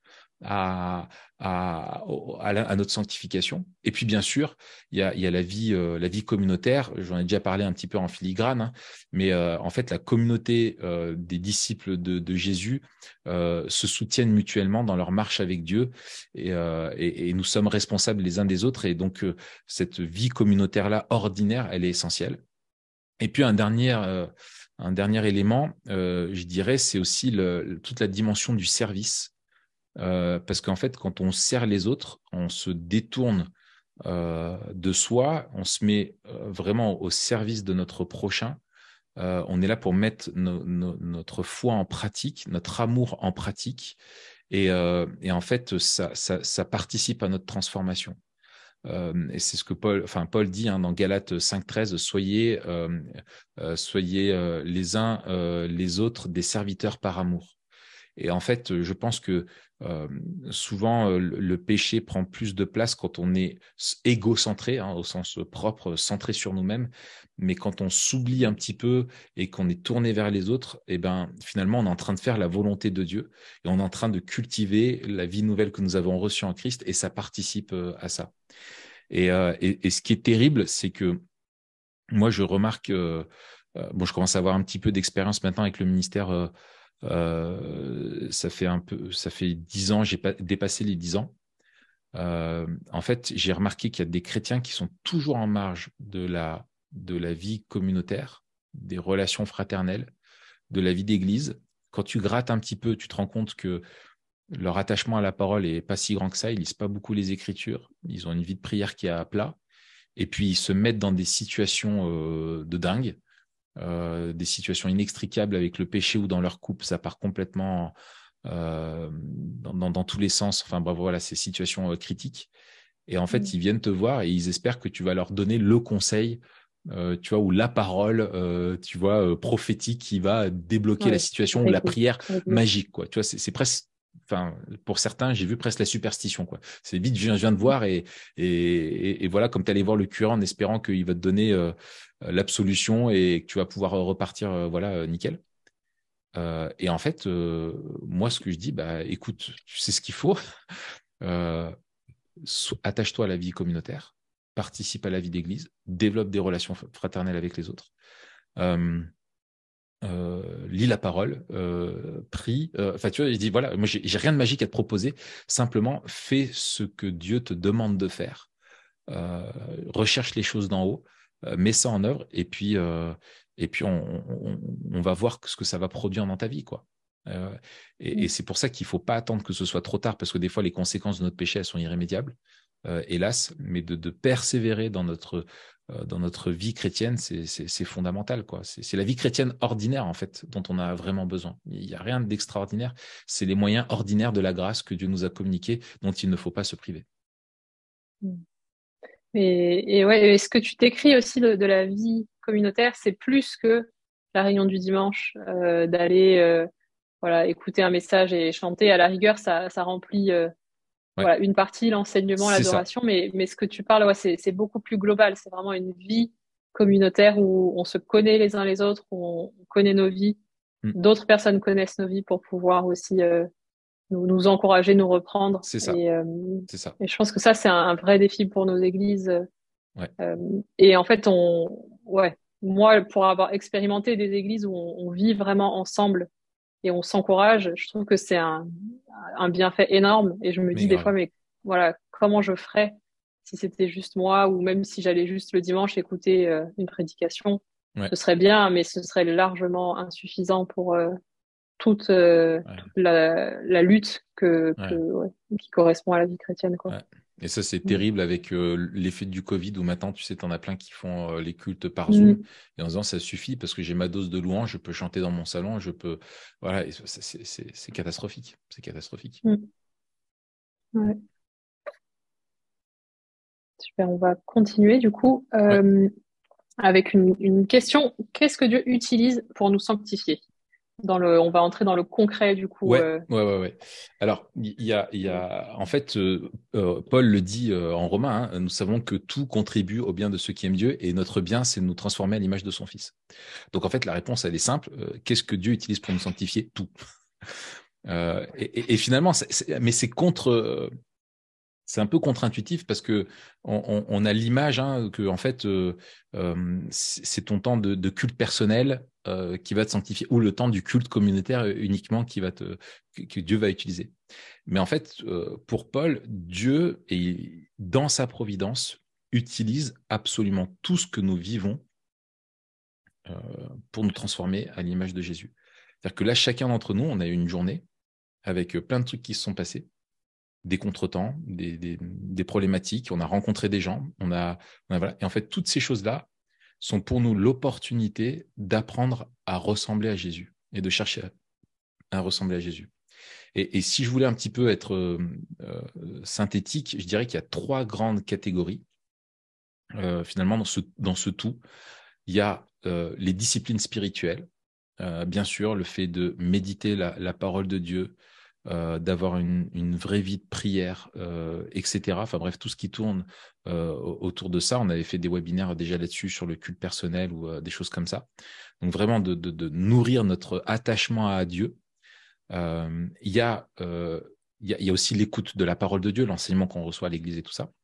à, à, à, la, à notre sanctification. Et puis, bien sûr, il y a, il y a la vie, euh, la vie communautaire. J'en ai déjà parlé un petit peu en filigrane, hein, mais euh, en fait, la communauté euh, des disciples de, de Jésus euh, se soutiennent mutuellement dans leur marche avec Dieu et, euh, et, et nous sommes responsables les uns des autres. Et donc, euh, cette vie communautaire-là, ordinaire, elle est essentielle. Et puis, un dernier, euh, un dernier élément, euh, je dirais, c'est aussi le, toute la dimension du service. Euh, parce qu'en fait, quand on sert les autres, on se détourne euh, de soi, on se met euh, vraiment au service de notre prochain. Euh, on est là pour mettre no, no, notre foi en pratique, notre amour en pratique. Et, euh, et en fait, ça, ça, ça participe à notre transformation. Euh, et c'est ce que Paul, enfin Paul dit hein, dans Galates cinq treize, soyez, euh, euh, soyez euh, les uns euh, les autres des serviteurs par amour. Et en fait, je pense que euh, souvent, euh, le péché prend plus de place quand on est égocentré, hein, au sens propre, centré sur nous-mêmes. Mais quand on s'oublie un petit peu et qu'on est tourné vers les autres, eh ben, finalement, on est en train de faire la volonté de Dieu et on est en train de cultiver la vie nouvelle que nous avons reçue en Christ et ça participe euh, à ça. Et, euh, et, et ce qui est terrible, c'est que moi, je remarque, euh, euh, bon, je commence à avoir un petit peu d'expérience maintenant avec le ministère. Euh, euh, ça fait un peu, ça fait dix ans, j'ai pas dépassé les dix ans. Euh, en fait, j'ai remarqué qu'il y a des chrétiens qui sont toujours en marge de la, de la vie communautaire, des relations fraternelles, de la vie d'église. Quand tu grattes un petit peu, tu te rends compte que leur attachement à la parole est pas si grand que ça. Ils lisent pas beaucoup les Écritures. Ils ont une vie de prière qui est à plat. Et puis, ils se mettent dans des situations euh, de dingue, euh, des situations inextricables avec le péché ou dans leur couple. Ça part complètement euh, dans, dans, dans tous les sens. Enfin, bref, voilà, ces situations euh, critiques. Et en fait, ils viennent te voir et ils espèrent que tu vas leur donner le conseil, euh, tu vois, ou la parole, euh, tu vois, euh, prophétique qui va débloquer la Ouais, situation ou la régler, prière régler. magique, quoi. Tu vois, c'est, c'est presque, enfin, pour certains, j'ai vu presque la superstition, quoi. C'est vite, je viens, je viens de voir et, et, et, et voilà, comme tu allais voir le curé en espérant qu'il va te donner euh, l'absolution et que tu vas pouvoir repartir, euh, voilà, euh, nickel. Euh, et en fait, euh, moi, ce que je dis, bah, écoute, tu sais ce qu'il faut. Euh, attache-toi à la vie communautaire, participe à la vie d'église, développe des relations fraternelles avec les autres, euh, euh, lis la parole, euh, prie. Euh, enfin, tu vois, il dit voilà, moi, j'ai, j'ai rien de magique à te proposer. Simplement, fais ce que Dieu te demande de faire. Euh, recherche les choses d'en haut, euh, mets ça en œuvre, et puis, euh, et puis on, on, on va voir ce que ça va produire dans ta vie, quoi. Euh, et, et c'est pour ça qu'il ne faut pas attendre que ce soit trop tard, parce que des fois, les conséquences de notre péché, elles sont irrémédiables, euh, hélas, mais de, de persévérer dans notre, euh, dans notre vie chrétienne, c'est, c'est, c'est fondamental, quoi. C'est, c'est la vie chrétienne ordinaire, en fait, dont on a vraiment besoin. Il n'y a rien d'extraordinaire. C'est les moyens ordinaires de la grâce que Dieu nous a communiqués, dont il ne faut pas se priver. Et, et ouais, et ce que tu décris aussi de, de la vie communautaire, c'est plus que la réunion du dimanche, euh, d'aller euh, voilà écouter un message et chanter. À la rigueur, ça, ça remplit euh, Ouais, voilà une partie, l'enseignement, c'est ça. l'adoration, mais mais ce que tu parles, ouais, c'est c'est beaucoup plus global. C'est vraiment une vie communautaire où on se connaît les uns les autres, où on, on connaît nos vies, Mm. d'autres personnes connaissent nos vies pour pouvoir aussi euh, nous, nous encourager, nous reprendre. C'est ça, Et, euh, c'est ça. et je pense que ça, c'est un, un vrai défi pour nos églises. Ouais, Euh, et en fait, on, ouais, moi, pour avoir expérimenté des églises où on, on vit vraiment ensemble et on s'encourage, je trouve que c'est un, un bienfait énorme. Et je me mais dis des grave. fois, mais voilà, comment je ferais si c'était juste moi ou même si j'allais juste le dimanche écouter euh, une prédication, Ouais, ce serait bien, mais ce serait largement insuffisant pour euh, toute, euh, ouais, toute la, la lutte que, que, ouais, ouais, qui correspond à la vie chrétienne, quoi. ouais. Et ça, c'est Mm. terrible avec euh, l'effet du Covid où maintenant, tu sais, t'en as plein qui font euh, les cultes par Zoom Mm. et en disant ça suffit parce que j'ai ma dose de louange, je peux chanter dans mon salon, je peux. Voilà, et ça, c'est c'est- c'est catastrophique. C'est catastrophique. Mm. Ouais. Super, on va continuer du coup Ouais. euh, avec une, une question. Qu'est-ce que Dieu utilise pour nous sanctifier? Dans le, on va entrer dans le concret du coup. Ouais, euh, ouais, ouais, ouais. Alors, il y a, il y a, en fait, euh, euh, Paul le dit euh, en Romains, hein, nous savons que tout contribue au bien de ceux qui aiment Dieu, et notre bien, c'est de nous transformer à l'image de son Fils. Donc, en fait, la réponse, elle est simple. Euh, qu'est-ce que Dieu utilise pour nous sanctifier? Tout. Euh, et, et- et finalement, c'est- c'est- mais c'est contre, euh, c'est un peu contre-intuitif parce que on, on- on a l'image hein, que en fait, euh, euh, c'est c'est ton temps de, de culte personnel euh, qui va te sanctifier, ou le temps du culte communautaire uniquement qui va te, que, que Dieu va utiliser. Mais en fait, euh, pour Paul, Dieu, et dans sa providence, utilise absolument tout ce que nous vivons euh, pour nous transformer à l'image de Jésus. C'est-à-dire que là, chacun d'entre nous, on a eu une journée avec euh, plein de trucs qui se sont passés, des contretemps, des, des, des problématiques, on a rencontré des gens, on a, on a voilà. Et en fait, toutes ces choses-là, sont pour nous l'opportunité d'apprendre à ressembler à Jésus et de chercher à, à ressembler à Jésus. Et, et si je voulais un petit peu être euh, euh, synthétique, je dirais qu'il y a trois grandes catégories. Euh, finalement, dans ce, dans ce tout, il y a euh, les disciplines spirituelles. Euh, bien sûr, le fait de méditer la, la parole de Dieu, euh, d'avoir une, une vraie vie de prière, euh, et cetera. Enfin bref, tout ce qui tourne euh, autour de ça. On avait fait des webinaires déjà là-dessus sur le culte personnel ou euh, des choses comme ça. Donc vraiment de, de, de nourrir notre attachement à Dieu. Euh, il y a, euh, il y a, il y a aussi l'écoute de la parole de Dieu, l'enseignement qu'on reçoit à l'église et tout ça.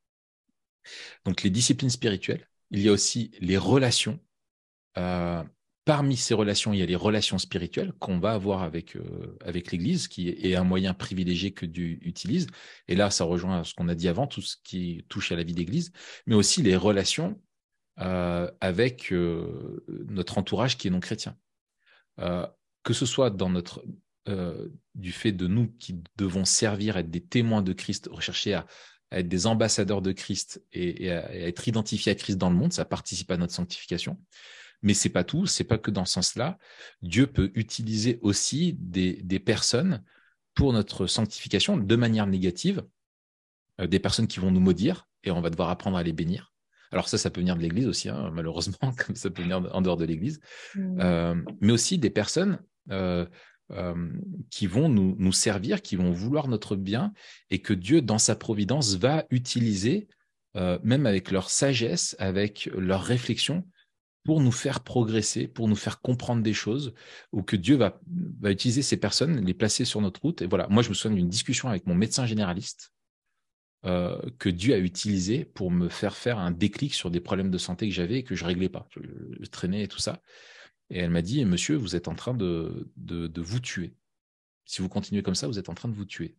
Donc les disciplines spirituelles. Il y a aussi les relations. Euh, Parmi ces relations, il y a les relations spirituelles qu'on va avoir avec, euh, avec l'Église, qui est un moyen privilégié que Dieu utilise. Et là, ça rejoint ce qu'on a dit avant, tout ce qui touche à la vie d'Église, mais aussi les relations euh, avec euh, notre entourage qui est non chrétien. Euh, que ce soit dans notre euh, du fait de nous qui devons servir, être des témoins de Christ, rechercher à, à être des ambassadeurs de Christ et, et, à, et à être identifiés à Christ dans le monde, ça participe à notre sanctification. Mais c'est pas tout, c'est pas que dans ce sens-là. Dieu peut utiliser aussi des, des personnes pour notre sanctification de manière négative, euh, des personnes qui vont nous maudire et on va devoir apprendre à les bénir. Alors ça, ça peut venir de l'Église aussi, hein, malheureusement, comme ça peut venir en dehors de l'Église, mmh. euh, mais aussi des personnes euh, euh, qui vont nous, nous servir, qui vont vouloir notre bien et que Dieu, dans sa providence, va utiliser, euh, même avec leur sagesse, avec leur réflexion, pour nous faire progresser, pour nous faire comprendre des choses, ou que Dieu va, va utiliser ces personnes, les placer sur notre route. Et voilà, moi, je me souviens d'une discussion avec mon médecin généraliste euh, que Dieu a utilisé pour me faire faire un déclic sur des problèmes de santé que j'avais et que je ne réglais pas. Je, je traînais et tout ça. Et elle m'a dit, monsieur, vous êtes en train de, de, de vous tuer. Si vous continuez comme ça, vous êtes en train de vous tuer.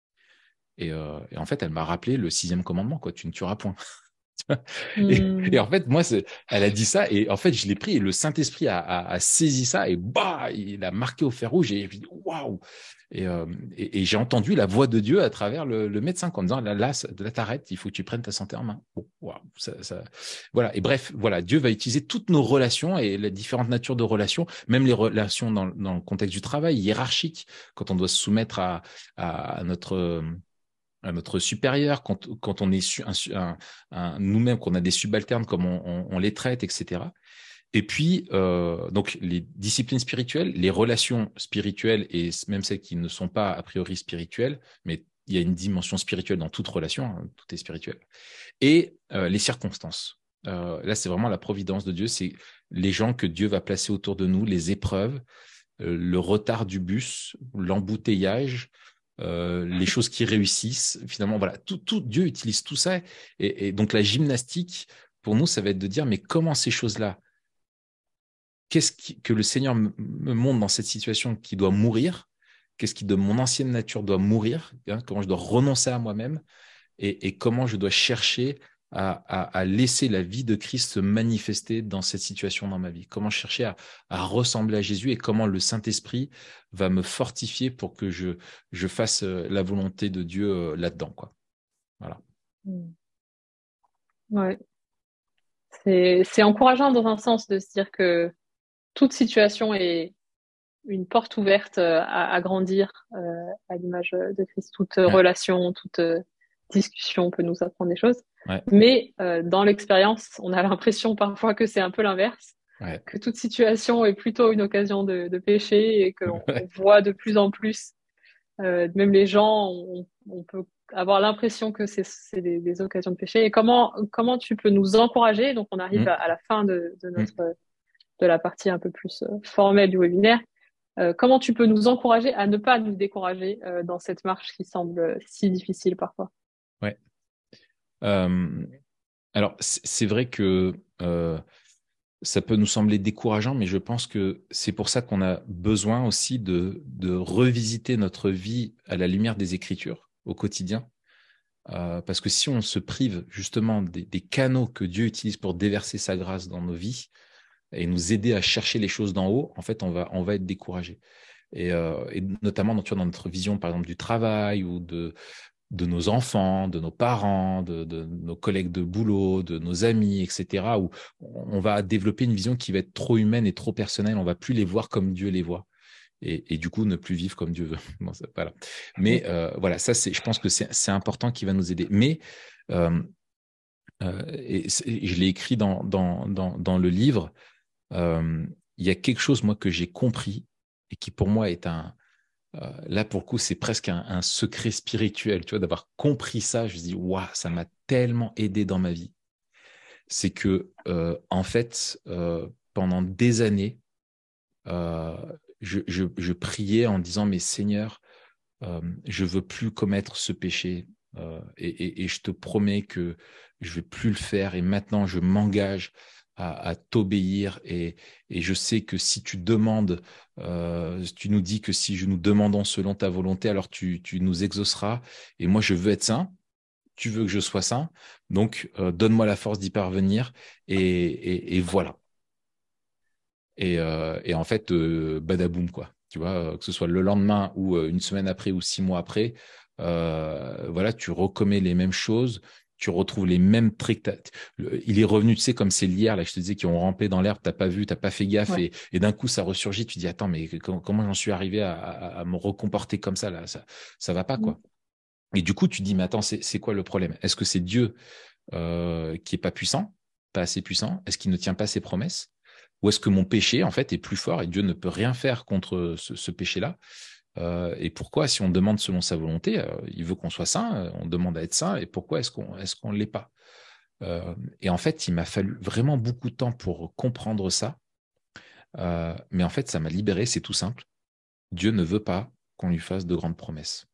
Et, euh, et en fait, elle m'a rappelé le sixième commandement, quoi, tu ne tueras point. Et, mmh. et en fait, moi, elle a dit ça, et en fait, je l'ai pris, et le Saint-Esprit a, a, a saisi ça, et bah, il a marqué au fer rouge, et je me dis, waouh! Et, euh, et, et j'ai entendu la voix de Dieu à travers le, le médecin, en me disant, là, là, là t'arrêtes, il faut que tu prennes ta santé en main. Bon, waouh, ça, ça... Voilà. Et bref, voilà, Dieu va utiliser toutes nos relations et les différentes natures de relations, même les relations dans, dans le contexte du travail, hiérarchique, quand on doit se soumettre à, à, à notre. à notre supérieur, quand, quand on est su, un, un, un, nous-mêmes, qu'on a des subalternes, comme on, on, on les traite, et cetera. Et puis, euh, donc, les disciplines spirituelles, les relations spirituelles, et même celles qui ne sont pas a priori spirituelles, mais il y a une dimension spirituelle dans toute relation, hein, tout est spirituel, et euh, les circonstances. Euh, là, c'est vraiment la providence de Dieu, c'est les gens que Dieu va placer autour de nous, les épreuves, euh, le retard du bus, l'embouteillage, Euh, les choses qui réussissent, finalement, voilà, tout, tout, Dieu utilise tout ça. Et, et donc, la gymnastique, pour nous, ça va être de dire, mais comment ces choses-là, qu'est-ce qui, que le Seigneur me, me montre dans cette situation qui doit mourir, qu'est-ce qui de mon ancienne nature doit mourir, hein, comment je dois renoncer à moi-même, et, et comment je dois chercher à, à, à laisser la vie de Christ se manifester dans cette situation dans ma vie, comment chercher à, à ressembler à Jésus et comment le Saint-Esprit va me fortifier pour que je, je fasse la volonté de Dieu là-dedans, quoi. Voilà. Ouais. C'est, c'est encourageant dans un sens de se dire que toute situation est une porte ouverte à, à grandir euh, à l'image de Christ. Toute ouais. relation, toute discussion peut nous apprendre des choses. Ouais. Mais euh, dans l'expérience, on a l'impression parfois que c'est un peu l'inverse, ouais. que toute situation est plutôt une occasion de, de pécher et qu'on ouais. voit de plus en plus, euh, même les gens, on, on peut avoir l'impression que c'est, c'est des, des occasions de pécher. Et comment comment tu peux nous encourager? Donc on arrive mmh. à, à la fin de, de notre mmh. de la partie un peu plus formelle du webinaire. Euh, comment tu peux nous encourager à ne pas nous décourager euh, dans cette marche qui semble si difficile parfois? Ouais. Euh, alors, c'est vrai que euh, ça peut nous sembler décourageant, mais je pense que c'est pour ça qu'on a besoin aussi de, de revisiter notre vie à la lumière des Écritures au quotidien. Euh, parce que si on se prive justement des, des canaux que Dieu utilise pour déverser sa grâce dans nos vies et nous aider à chercher les choses d'en haut, en fait, on va, on va être découragé. Et, euh, et notamment dans, tu vois, dans notre vision, par exemple, du travail ou de de nos enfants, de nos parents, de, de nos collègues de boulot, de nos amis, et cetera, où on va développer une vision qui va être trop humaine et trop personnelle. On ne va plus les voir comme Dieu les voit. Et, et du coup, ne plus vivre comme Dieu veut. Bon, ça, voilà. Mais euh, voilà, ça, c'est, je pense que c'est, c'est important qui va nous aider. Mais, euh, euh, et, et je l'ai écrit dans, dans, dans, dans le livre, euh, il y a quelque chose, moi, que j'ai compris et qui, pour moi, est un, euh, là, pour le coup, c'est presque un, un secret spirituel, tu vois, d'avoir compris ça. Je me dis, waouh, ça m'a tellement aidé dans ma vie. C'est que, euh, en fait, euh, pendant des années, euh, je, je, je priais en disant, mais Seigneur, euh, je veux plus commettre ce péché euh, et, et, et je te promets que je vais plus le faire et maintenant je m'engage à, à t'obéir et, et je sais que si tu demandes, euh, tu nous dis que si nous demandons selon ta volonté, alors tu, tu nous exauceras et moi je veux être saint. Tu veux que je sois saint, donc euh, donne-moi la force d'y parvenir et, et, et voilà. Et, euh, et en fait, euh, badaboum, quoi. Tu vois, euh, que ce soit le lendemain ou euh, une semaine après ou six mois après, euh, voilà, tu recommets les mêmes choses, tu retrouves les mêmes tricks. Le- Il est revenu, tu sais, comme c'est l'hier, là, je te disais, qui ont rampé dans l'herbe, t'as pas vu, t'as pas fait gaffe, Ouais. et, et d'un coup, ça ressurgit, tu dis, attends, mais comment, comment j'en suis arrivé à, à, à me recomporter comme ça, là, ça, ça va pas, Mm. quoi. Et du coup, tu dis, mais attends, c'est c'est quoi le problème? Est-ce que c'est Dieu euh, qui est pas puissant, pas assez puissant? Est-ce qu'il ne tient pas ses promesses? Ou est-ce que mon péché, en fait, est plus fort et Dieu ne peut rien faire contre ce, ce péché-là? Euh, et pourquoi, si on demande selon sa volonté, euh, il veut qu'on soit saint, euh, on demande à être saint, et pourquoi est-ce qu'on est-ce qu'on ne l'est pas? Euh, et en fait, il m'a fallu vraiment beaucoup de temps pour comprendre ça. Euh, mais en fait, ça m'a libéré, c'est tout simple. Dieu ne veut pas qu'on lui fasse de grandes promesses.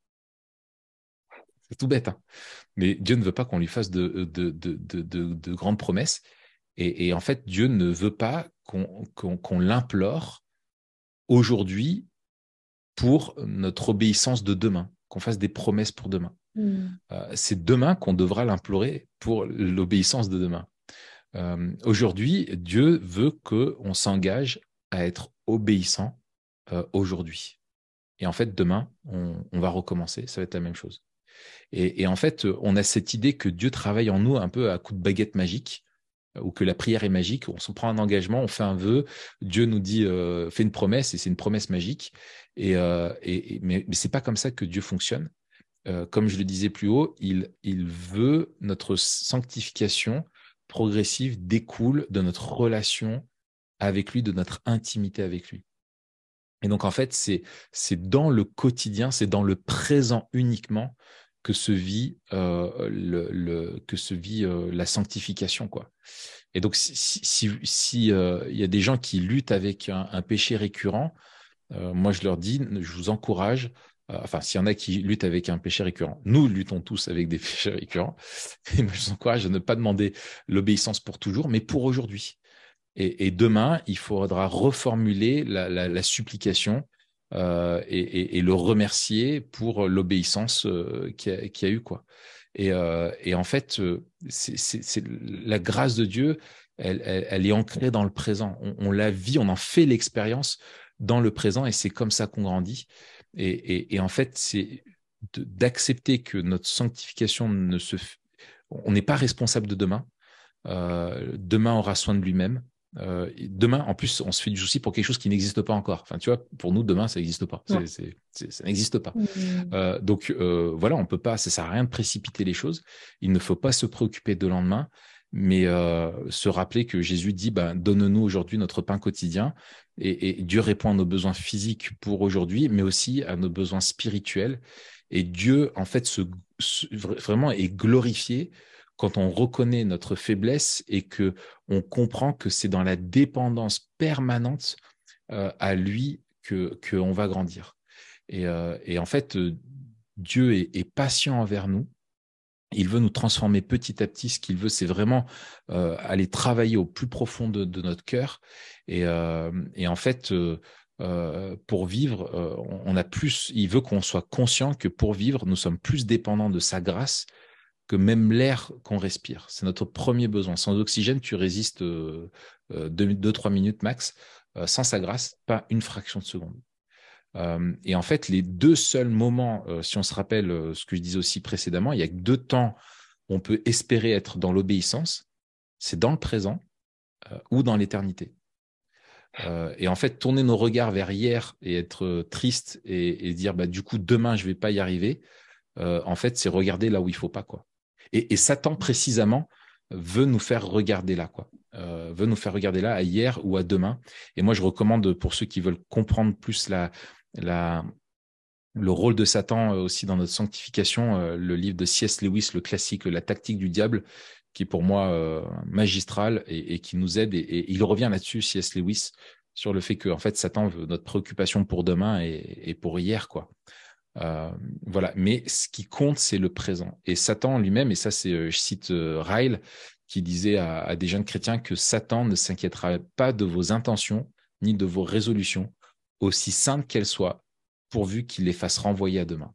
C'est tout bête, hein. Mais Dieu ne veut pas qu'on lui fasse de, de, de, de, de, de grandes promesses. Et, et, en fait, Dieu ne veut pas qu'on qu'on, qu'on l'implore aujourd'hui pour notre obéissance de demain, qu'on fasse des promesses pour demain. Mm. Euh, c'est demain qu'on devra l'implorer pour l'obéissance de demain. Euh, aujourd'hui, Dieu veut qu'on s'engage à être obéissant euh, aujourd'hui. Et en fait, demain, on, on va recommencer, ça va être la même chose. Et, et en fait, on a cette idée que Dieu travaille en nous un peu à coup de baguette magique, ou que la prière est magique. On se prend un engagement, on fait un vœu, Dieu nous dit, euh, fais une promesse, et c'est une promesse magique. Et, euh, et, et- mais, mais c'est pas comme ça que Dieu fonctionne. Euh, comme je le disais plus haut, il, il veut notre sanctification progressive découle de notre relation avec lui, de notre intimité avec lui. Et donc, en fait, c'est, c'est dans le quotidien, c'est dans le présent uniquement que se vit, euh, le, le- que se vit euh, la sanctification, quoi. Et donc, si, si, si, si, euh, il y a des gens qui luttent avec un, un péché récurrent, euh, moi, je leur dis, je vous encourage, euh, enfin, s'il y en a qui luttent avec un péché récurrent, nous luttons tous avec des péchés récurrents, et moi, je vous encourage à ne pas demander l'obéissance pour toujours, mais pour aujourd'hui. Et, et demain, il faudra reformuler la, la, la supplication euh, et, et, et le remercier pour l'obéissance euh, qu'il y a, qu'il y a eu, quoi. Et, euh, et en fait, euh, c'est, c'est, c'est la grâce de Dieu, elle, elle, elle est ancrée dans le présent. On, on la vit, on en fait l'expérience dans le présent, et c'est comme ça qu'on grandit. Et, et, et en fait, c'est de- d'accepter que notre sanctification ne se, f- on n'est pas responsable de demain. Euh, demain aura soin de lui-même. Euh, demain, en plus, on se fait du souci pour quelque chose qui n'existe pas encore. Enfin, tu vois, pour nous, demain, ça n'existe pas. Ouais. C'est, c'est, c'est- ça n'existe pas. Mm. Euh, donc, euh, voilà, on peut pas, ça sert à rien de précipiter les choses. Il ne faut pas se préoccuper de lendemain, mais euh, se rappeler que Jésus dit, ben, donne-nous aujourd'hui notre pain quotidien. Et, et Dieu répond à nos besoins physiques pour aujourd'hui, mais aussi à nos besoins spirituels. Et Dieu, en fait, se, se- vraiment est glorifié quand on reconnaît notre faiblesse et que on comprend que c'est dans la dépendance permanente euh, à lui que qu'on va grandir. Et, euh, et en fait, euh, Dieu est, est patient envers nous. Il veut nous transformer petit à petit. Ce qu'il veut, c'est vraiment euh, aller travailler au plus profond de, de notre cœur. Et, euh, et en fait, euh, euh, pour vivre, euh, on a plus. Il veut qu'on soit conscient que pour vivre, nous sommes plus dépendants de sa grâce que même l'air qu'on respire. C'est notre premier besoin. Sans oxygène, tu résistes euh, euh, deux, deux, trois minutes max. Euh, sans sa grâce, pas une fraction de seconde. Euh, et en fait, les deux seuls moments, euh, si on se rappelle euh, ce que je disais aussi précédemment, il y a que deux temps où on peut espérer être dans l'obéissance, c'est dans le présent euh, ou dans l'éternité. Euh, et en fait, tourner nos regards vers hier et être euh, triste et, et dire bah, du coup, demain, je vais pas y arriver, euh, en fait, c'est regarder là où il faut pas, quoi. Et, et Satan, précisément, veut nous faire regarder là, quoi. Euh, veut nous faire regarder là, à hier ou à demain. Et moi, je recommande pour ceux qui veulent comprendre plus la, la, le rôle de Satan euh, aussi dans notre sanctification, euh, le livre de C S. Lewis, le classique, La tactique du diable, qui est pour moi euh, magistral et, et qui nous aide. Et, et il revient là-dessus, C S. Lewis, sur le fait que en fait, Satan veut notre préoccupation pour demain et, et pour hier, quoi. Euh, voilà. Mais ce qui compte, c'est le présent. Et Satan lui-même, et ça, c'est, euh, je cite euh, Ryle, qui disait à, à des jeunes chrétiens que Satan ne s'inquiétera pas de vos intentions ni de vos résolutions, aussi saintes qu'elles soient, pourvu qu'il les fasse renvoyer à demain.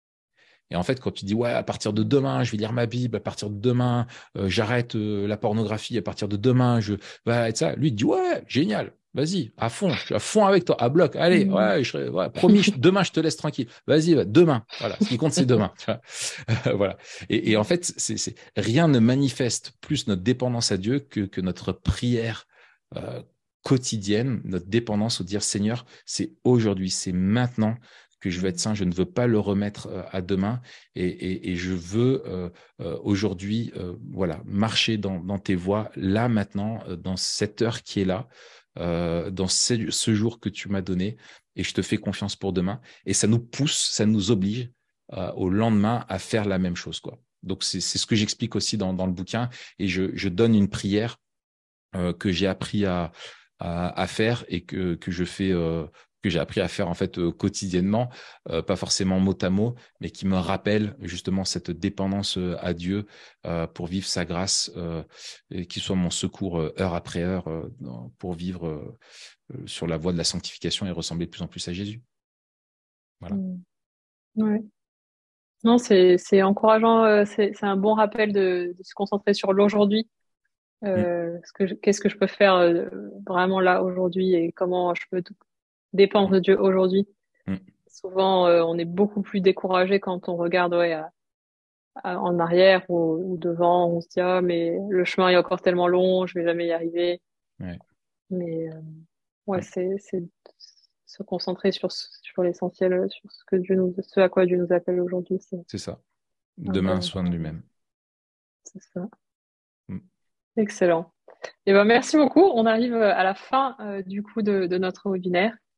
Et en fait, quand tu dis, ouais, à partir de demain, je vais lire ma Bible, à partir de demain, euh, j'arrête euh, la pornographie, à partir de demain, je vais être ça. Lui, il dit, ouais, génial, vas-y, à fond, je suis à fond avec toi, à bloc, allez, Mm. ouais, je serai, ouais, promis, je- demain, je te laisse tranquille. Vas-y, va, demain, voilà, ce qui compte, c'est demain. Tu vois. Voilà. Et, et en fait, c'est, c'est, rien ne manifeste plus notre dépendance à Dieu que, que notre prière euh, quotidienne, notre dépendance au dire, Seigneur, c'est aujourd'hui, c'est maintenant que je veux être saint, je ne veux pas le remettre euh, à demain et, et, et je veux euh, euh, aujourd'hui euh, voilà, marcher dans, dans tes voies, là maintenant, euh, dans cette heure qui est là, euh, dans ce, ce jour que tu m'as donné et je te fais confiance pour demain. Et ça nous pousse, ça nous oblige euh, au lendemain à faire la même chose, quoi. Donc c'est, c'est ce que j'explique aussi dans, dans le bouquin et je, je donne une prière euh, que j'ai appris à, à, à faire et que, que je fais, euh, que j'ai appris à faire en fait euh, quotidiennement, euh, pas forcément mot à mot, mais qui me rappelle justement cette dépendance euh, à Dieu euh, pour vivre sa grâce euh, et qui soit mon secours euh, heure après heure euh, dans- pour vivre euh, euh, sur la voie de la sanctification et ressembler de plus en plus à Jésus. Voilà. Mm. Ouais. Non, c'est c'est encourageant, euh, c'est c'est un bon rappel de, de se concentrer sur l'aujourd'hui. Mm, Euh, ce que je- qu'est-ce que je peux faire euh, vraiment là aujourd'hui et comment je peux t- dépendre mm, de Dieu aujourd'hui. mm. Souvent, euh, on est beaucoup plus découragé quand on regarde ouais, à- à- en arrière ou, ou devant. On se dit ah mais le chemin est encore tellement long, je vais jamais y arriver. Ouais. Mais euh, ouais, Mm. c'est c'est se concentrer sur ce- sur l'essentiel, sur ce que Dieu nous, ce à quoi Dieu nous appelle aujourd'hui. C'est C'est ça. un Demain, bon, soin de lui-même. c'est ça. Mm. Excellent. Et ben merci beaucoup. On arrive à la fin euh, du coup de, de notre webinaire.